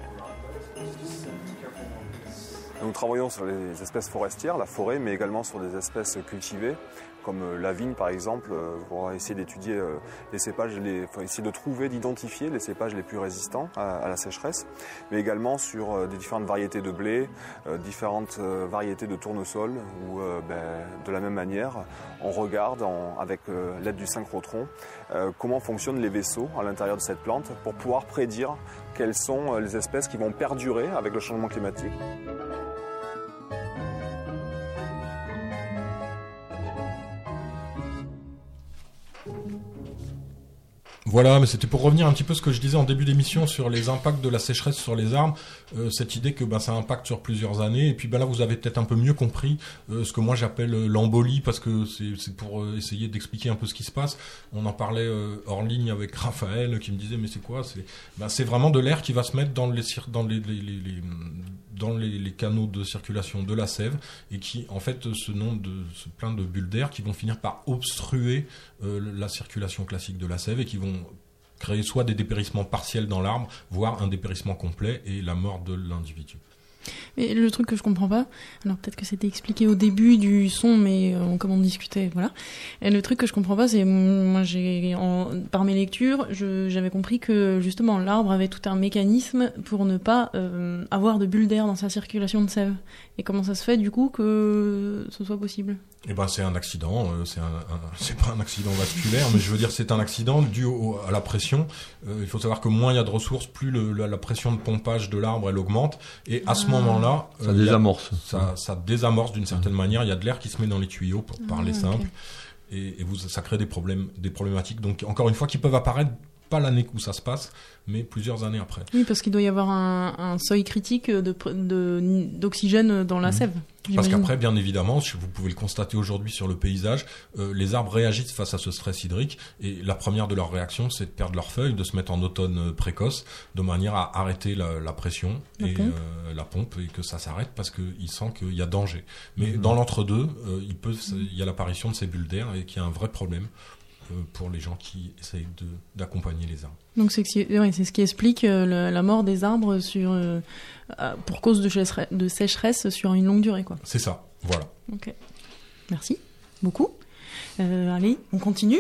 Nous travaillons sur les espèces forestières, la forêt, mais également sur des espèces cultivées, comme la vigne par exemple, pour essayer d'étudier les cépages, les, enfin, essayer de trouver, d'identifier les cépages les plus résistants à, à la sécheresse, mais également sur des différentes variétés de blé, euh, différentes variétés de tournesol, où euh, ben, de la même manière, on regarde en, avec euh, l'aide du synchrotron euh, comment fonctionnent les vaisseaux à l'intérieur de cette plante pour pouvoir prédire quelles sont les espèces qui vont perdurer avec le changement climatique. Voilà, mais c'était pour revenir un petit peu à ce que je disais en début d'émission sur les impacts de la sécheresse sur les arbres, euh, cette idée que ben, ça impacte sur plusieurs années, et puis ben, là vous avez peut-être un peu mieux compris euh, ce que moi j'appelle euh, l'embolie, parce que c'est, c'est pour euh, essayer d'expliquer un peu ce qui se passe. On en parlait euh, hors ligne avec Raphaël qui me disait mais c'est quoi, c'est, ben, c'est vraiment de l'air qui va se mettre dans les, dans les, les, les, les dans les, les canaux de circulation de la sève, et qui en fait se nombre de se plein de bulles d'air qui vont finir par obstruer euh, la circulation classique de la sève et qui vont créer soit des dépérissements partiels dans l'arbre, voire un dépérissement complet et la mort de l'individu. Mais le truc que je comprends pas, alors peut-être que c'était expliqué au début du son, mais euh, comme on discutait, voilà. Et le truc que je comprends pas, c'est moi j'ai en, par mes lectures, je, j'avais compris que justement l'arbre avait tout un mécanisme pour ne pas euh, avoir de bulles d'air dans sa circulation de sève. Et comment ça se fait du coup que ce soit possible ? Eh ben c'est un accident, euh, c'est un, un c'est pas un accident vasculaire, mais je veux dire c'est un accident dû au, à la pression. Euh, il faut savoir que moins il y a de ressources, plus le, la, la pression de pompage de l'arbre elle augmente, et à ce ah. moment-là, ça euh, désamorce. A, ça, ça désamorce d'une certaine manière. Il y a de l'air qui se met dans les tuyaux, pour ah, parler okay. simple, et, et vous, ça crée des problèmes, des problématiques. Donc encore une fois, qui peuvent apparaître pas l'année où ça se passe, mais plusieurs années après. Oui, parce qu'il doit y avoir un, un seuil critique de, de, d'oxygène dans la Mmh. sève. Parce j'imagine. qu'après, bien évidemment, vous pouvez le constater aujourd'hui sur le paysage, euh, les arbres réagissent face à ce stress hydrique, et la première de leurs réactions, c'est de perdre leurs feuilles, de se mettre en automne euh, précoce, de manière à arrêter la, la pression La et pompe. euh, la pompe, et que ça s'arrête parce qu'ils sentent qu'il y a danger. Mais Mmh. dans l'entre-deux, euh, il peut, il y a l'apparition de ces bulles d'air, et qu'il y a un vrai problème euh, pour les gens qui essayent de, d'accompagner les arbres. Donc c'est, que- ouais, c'est ce qui explique euh, le- la mort des arbres sur, euh, euh, pour cause de, sécheresse- de sécheresse sur une longue durée, quoi. C'est ça, voilà. Ok. Merci beaucoup. Euh, allez, on continue.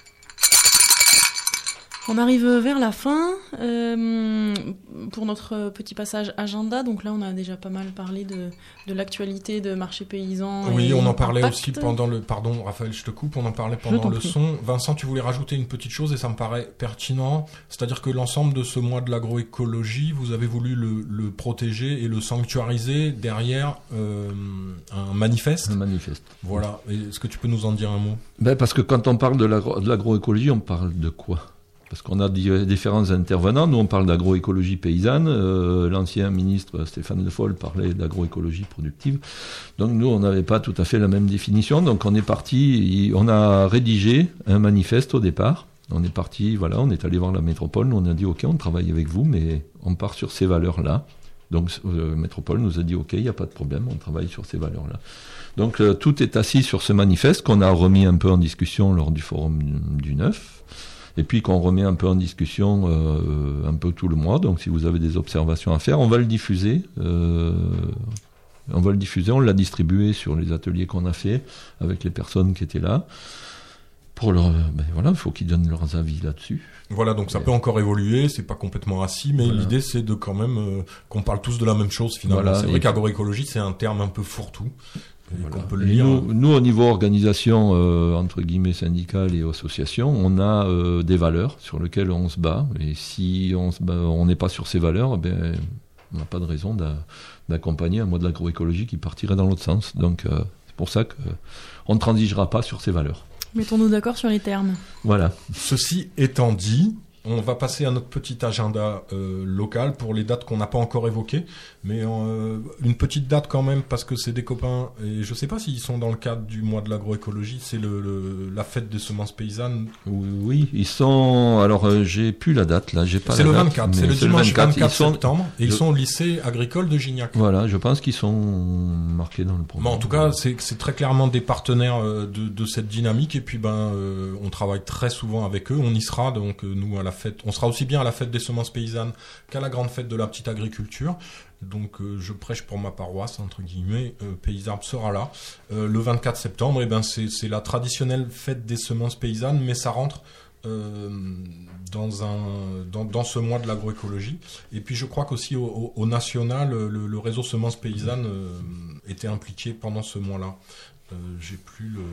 On arrive vers la fin euh, pour notre petit passage agenda. Donc là, on a déjà pas mal parlé de, de l'actualité de marché paysan. Oui, et on en parlait impact. aussi pendant le... Pardon, Raphaël, je te coupe. On en parlait Je pendant t'en le prie. son. Vincent, tu voulais rajouter une petite chose et ça me paraît pertinent. C'est-à-dire que l'ensemble de ce mois de l'agroécologie, vous avez voulu le, le protéger et le sanctuariser derrière euh, un manifeste. Un manifeste. Voilà. Et est-ce que tu peux nous en dire un mot? Ben parce que quand on parle de, l'agro- de l'agroécologie, on parle de quoi? Parce qu'on a di- différents intervenants. Nous, on parle d'agroécologie paysanne. Euh, l'ancien ministre Stéphane Le Foll parlait d'agroécologie productive. Donc nous, on n'avait pas tout à fait la même définition. Donc on est parti, on a rédigé un manifeste au départ. On est parti, voilà, on est allé voir la métropole. Nous, on a dit, OK, on travaille avec vous, mais on part sur ces valeurs-là. Donc euh, métropole nous a dit, OK, il n'y a pas de problème, on travaille sur ces valeurs-là. Donc euh, tout est assis sur ce manifeste qu'on a remis un peu en discussion lors du forum du neuf. Et puis qu'on remet un peu en discussion euh, un peu tout le mois. Donc si vous avez des observations à faire, on va le diffuser. Euh, on va le diffuser, on l'a distribué sur les ateliers qu'on a fait avec les personnes qui étaient là. Pour leur, ben voilà, il faut qu'ils donnent leurs avis là-dessus. Voilà, donc ça Ouais. peut encore évoluer, c'est pas complètement assis, mais Voilà. l'idée c'est de quand même euh, qu'on parle tous de la même chose finalement. Voilà, c'est et vrai puis- qu'agroécologie c'est un terme un peu fourre-tout, et Voilà. qu'on peut le Et lire. nous, nous, au niveau organisation, euh, entre guillemets, syndicale et association, on a euh, des valeurs sur lesquelles on se bat. Et si on se bat, on n'est pas sur ces valeurs, ben, on n'a pas de raison d'a- d'accompagner un mois de l'agroécologie qui partirait dans l'autre sens. Donc, euh, c'est pour ça qu'on ne transigera pas sur ces valeurs. Mettons-nous d'accord sur les termes. Voilà. Ceci étant dit, on va passer à notre petit agenda euh, local pour les dates qu'on n'a pas encore évoquées, mais euh, une petite date quand même parce que c'est des copains, et je sais pas s'ils sont dans le cadre du mois de l'agroécologie, c'est le, le- la fête des semences paysannes. Oui, oui, ils sont. Alors, euh, j'ai plus la date là. J'ai pas. C'est la le date, vingt-quatre, mais c'est le dimanche vingt-quatre Ils sont. septembre, et ils je- sont au lycée agricole de Gignac. Voilà, je pense qu'ils sont marqués dans le Bon, programme. en tout cas, c'est c'est très clairement des partenaires euh, de, de cette dynamique, et puis ben, euh, on travaille très souvent avec eux. On y sera donc euh, nous à la fête. On sera aussi bien à la fête des semences paysannes qu'à la grande fête de la petite agriculture. Donc euh, je prêche pour ma paroisse entre guillemets. Euh, Paysarbre sera là euh, le vingt-quatre septembre. Et ben c'est c'est la traditionnelle fête des semences paysannes, mais ça rentre euh, dans un dans, dans ce mois de l'agroécologie. Et puis je crois qu'aussi au, au, au national, le, le réseau semences paysannes euh, était impliqué pendant ce mois-là. Euh, j'ai plus le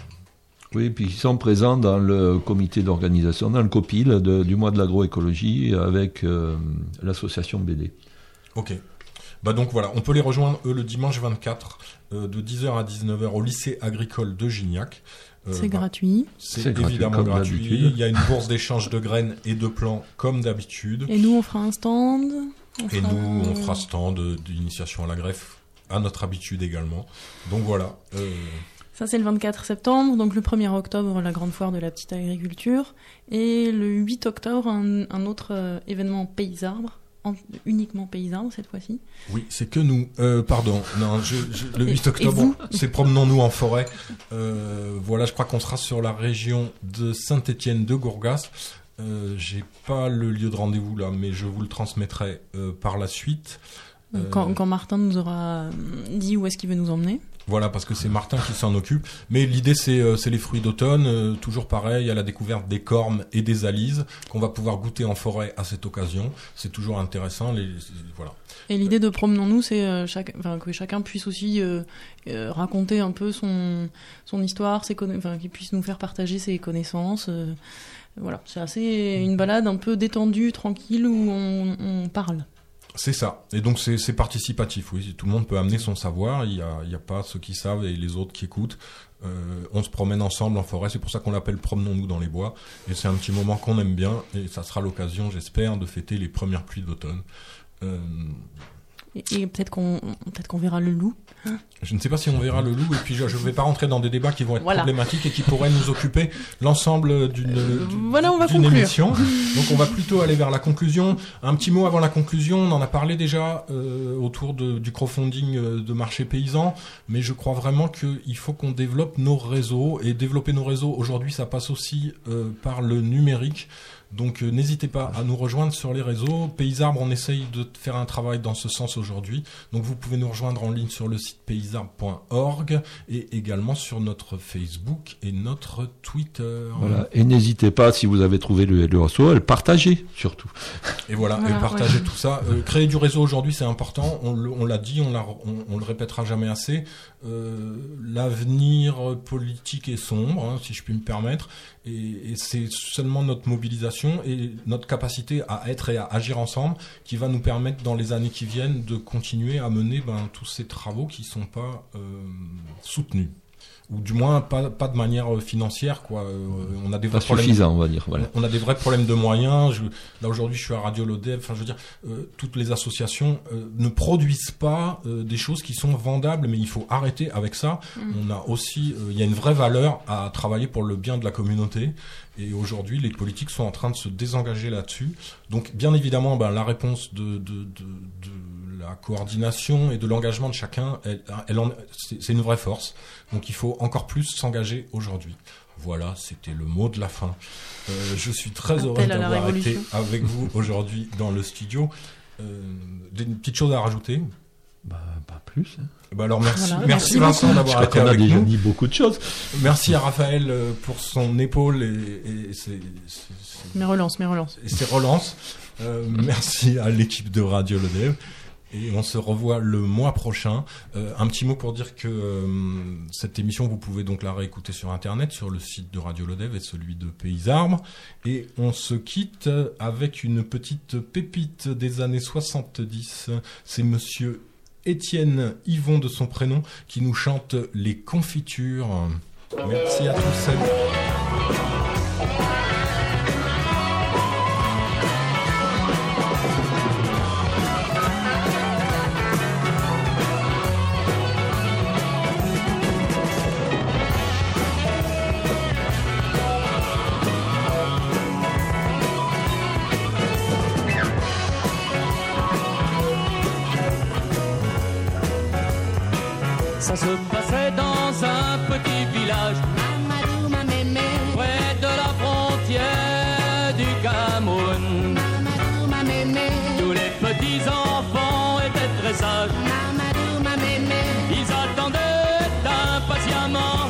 Oui, puis ils sont présents dans le comité d'organisation, dans le COPIL de- du mois de l'agroécologie avec euh, l'association B D. Ok. Bah donc voilà, on peut les rejoindre eux le dimanche vingt-quatre euh, de dix heures à dix-neuf heures au lycée agricole de Gignac. Euh, C'est bah, gratuit. C'est C'est gratuit, évidemment comme gratuit. d'habitude. Il y a une bourse d'échange de graines et de plants comme d'habitude. Et nous, on fera un stand. On Et fera- nous, on fera stand d'initiation à la greffe à notre habitude également. Donc voilà. Euh, Ça, c'est le vingt-quatre septembre. Donc le premier octobre, la grande foire de la petite agriculture. Et le huit octobre, un, un autre euh, événement Paysarbre. En- uniquement Paysarbre cette fois-ci. oui, c'est que nous. Euh, pardon. Non, je, je- le Et- huit et octobre, vous c'est promenons-nous en forêt. Euh, voilà, je crois qu'on sera sur la région de Saint-Étienne de Gourgas. Euh, j'ai pas le lieu de rendez-vous là, mais je vous le transmettrai euh, par la suite. Donc, Euh, Quand, quand Martin nous aura dit où est-ce qu'il veut nous emmener. Voilà, parce que c'est Martin qui s'en occupe. Mais l'idée, c'est euh, c'est les fruits d'automne. Euh, toujours pareil, il y a la découverte des cormes et des alises qu'on va pouvoir goûter en forêt à cette occasion. C'est toujours intéressant. Les, voilà. Et l'idée de Promenons-nous, c'est euh, chaque, enfin, que chacun puisse aussi euh, euh, raconter un peu son, son histoire, ses conna- enfin, qu'il puisse nous faire partager ses connaissances. euh, voilà, c'est assez une balade un peu détendue, tranquille, où on, on parle. C'est ça. Et donc c'est, c'est participatif, oui. Tout le monde peut amener son savoir. Il y a, il y a pas ceux qui savent et les autres qui écoutent. Euh, on se promène ensemble en forêt. C'est pour ça qu'on l'appelle Promenons-nous dans les bois. Et c'est un petit moment qu'on aime bien. Et ça sera l'occasion, j'espère, de fêter les premières pluies d'automne. Euh... Et, et peut-être qu'on, peut-être qu'on verra le loup. Hein, je ne sais pas si on verra le loup. Et puis je ne vais pas rentrer dans des débats qui vont être voilà. problématiques et qui pourraient nous occuper l'ensemble d'une, euh, d'une, voilà, on va d'une conclure. émission. Donc on va plutôt aller vers la conclusion. Un petit mot avant la conclusion. On en a parlé déjà euh, autour de, du crowdfunding de marché paysan. Mais je crois vraiment qu'il faut qu'on développe nos réseaux. Et développer nos réseaux, aujourd'hui, ça passe aussi euh, par le numérique. Donc euh, n'hésitez pas à nous rejoindre sur les réseaux. Paysarbre, on essaye de faire un travail dans ce sens aujourd'hui. Donc vous pouvez nous rejoindre en ligne sur le site paysarbre point org et également sur notre Facebook et notre Twitter. Voilà. Et n'hésitez pas, si vous avez trouvé le, le réseau, à le partager surtout. Et voilà, voilà et partager ouais. tout ça. Euh, créer du réseau aujourd'hui, c'est important. On, le, on l'a dit, on, l'a, on, on le répétera jamais assez. Euh, l'avenir politique est sombre, hein, si je puis me permettre. Et, et c'est seulement notre mobilisation et notre capacité à être et à agir ensemble qui va nous permettre dans les années qui viennent de continuer à mener ben, tous ces travaux qui sont pas euh, soutenus. Ou du moins pas, pas de manière financière, quoi. Euh, on a des vrais pas problèmes. Suffisant, on va dire. Voilà. On a des vrais problèmes de moyens. Je, là aujourd'hui, je suis à Radio Lodève. Enfin, je veux dire, euh, toutes les associations euh, ne produisent pas euh, des choses qui sont vendables, mais il faut arrêter avec ça. Mmh. On a aussi, euh, il y a une vraie valeur à travailler pour le bien de la communauté. Et aujourd'hui, les politiques sont en train de se désengager là-dessus. Donc, bien évidemment, ben, la réponse de, de, de, de la coordination et de l'engagement de chacun, elle, elle en, c'est, c'est une vraie force. Donc, il faut encore plus s'engager aujourd'hui. Voilà, c'était le mot de la fin. Euh, je suis très Appel heureux d'avoir été avec vous aujourd'hui dans le studio. Euh, des petites choses à rajouter? Bah, pas plus. Hein. Bah alors merci, voilà, merci, merci Vincent beaucoup. d'avoir été avec nous. On a déjà nous. dit beaucoup de choses. Merci à Raphaël pour son épaule et, et ses, ses, ses, mes relances, mes relances. Et ses relances. Euh, merci à l'équipe de Radio Lodève. Et on se revoit le mois prochain. Euh, un petit mot pour dire que euh, cette émission, vous pouvez donc la réécouter sur Internet, sur le site de Radio Lodève et celui de Paysarbre. Et on se quitte avec une petite pépite des années soixante-dix. C'est monsieur Étienne Yvon de son prénom qui nous chante Les Confitures. Merci à tous. Salut. Ça se passait dans un petit village près de la frontière du Cameroun. Tous les petits enfants étaient très sages. Ils attendaient impatiemment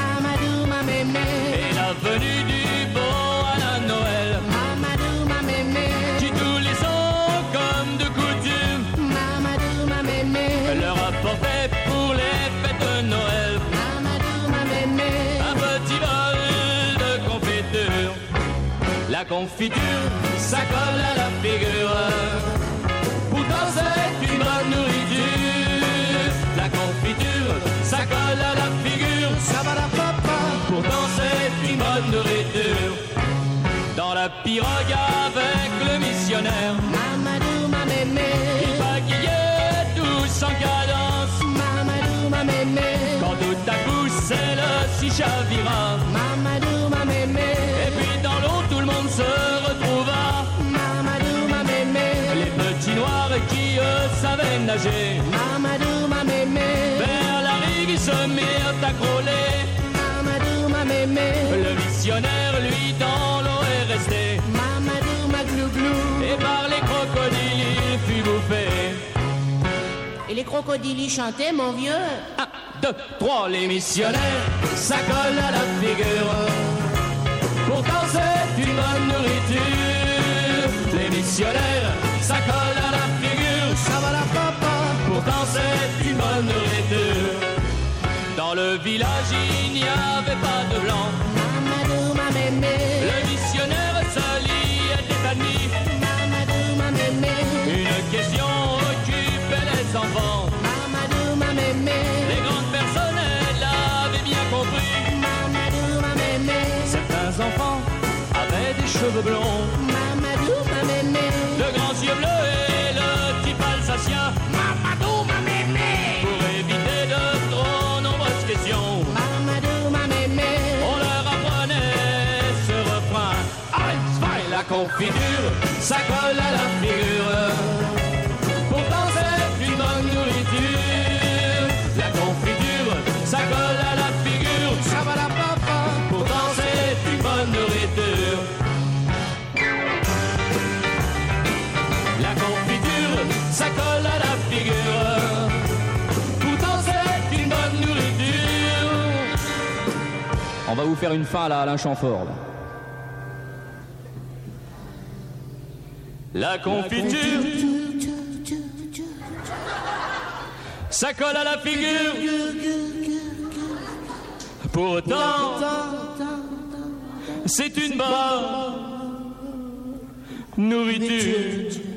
et la venue du beau à la Noël qui tous les ans comme de coutume leur apportait pour les fêtes de Noël un petit bol de confiture. La confiture, ça colle à la figure. Pourtant c'est une bonne nourriture. La confiture, ça colle à la figure. Ça va la papa. Pourtant c'est une bonne nourriture. Dans la pirogue avec le missionnaire, Mamadou ma mémé, il pagaillait tous en cadence. Mamadou ma mémé, quand tout à coup c'est le si chavira. Mamadou ma mémé, et puis dans l'eau tout le monde se retrouva. Mamadou ma mémé, les petits noirs qui eux savaient nager. Mamadou ma mémé, vers la rive ils se mirent à crawler. Mamadou ma mémé, le missionnaire lui dans l'eau est resté. Mamadou ma glouglou, et par les crocodiles il fut bouffé. Et les crocodiles y chantaient, mon vieux. Un, deux, trois, les missionnaires, ça colle à la figure. Pourtant c'est une bonne nourriture. Les missionnaires, ça colle à la figure. Ça va la papa. Pourtant c'est une bonne nourriture. Dans le village il n'y avait pas de blanc. Mamadou ma mémé, le missionnaire seul y était admis. Mamadou ma mémé, Une question cheveux blonds, Mamadou, ma mémé, de grands yeux bleus et le type alsacien. Mamadou, ma mémé, Pour éviter de trop nombreuses questions, Mamadou, ma mémé, on leur apprenait ce refrain. Eins, zwei, la confiture, ça colle à la figure. Pourtant c'est une bonne nourriture. La confiture, ça colle à la figure. Ça va la papa. Pourtant c'est une bonne nourriture. La confiture, ça colle à la figure. Pourtant c'est une bonne nourriture. On va vous faire une fin à la Alain Chamfort. Là. La confiture, ça colle à la figure. Pourtant, c'est une bonne nourriture.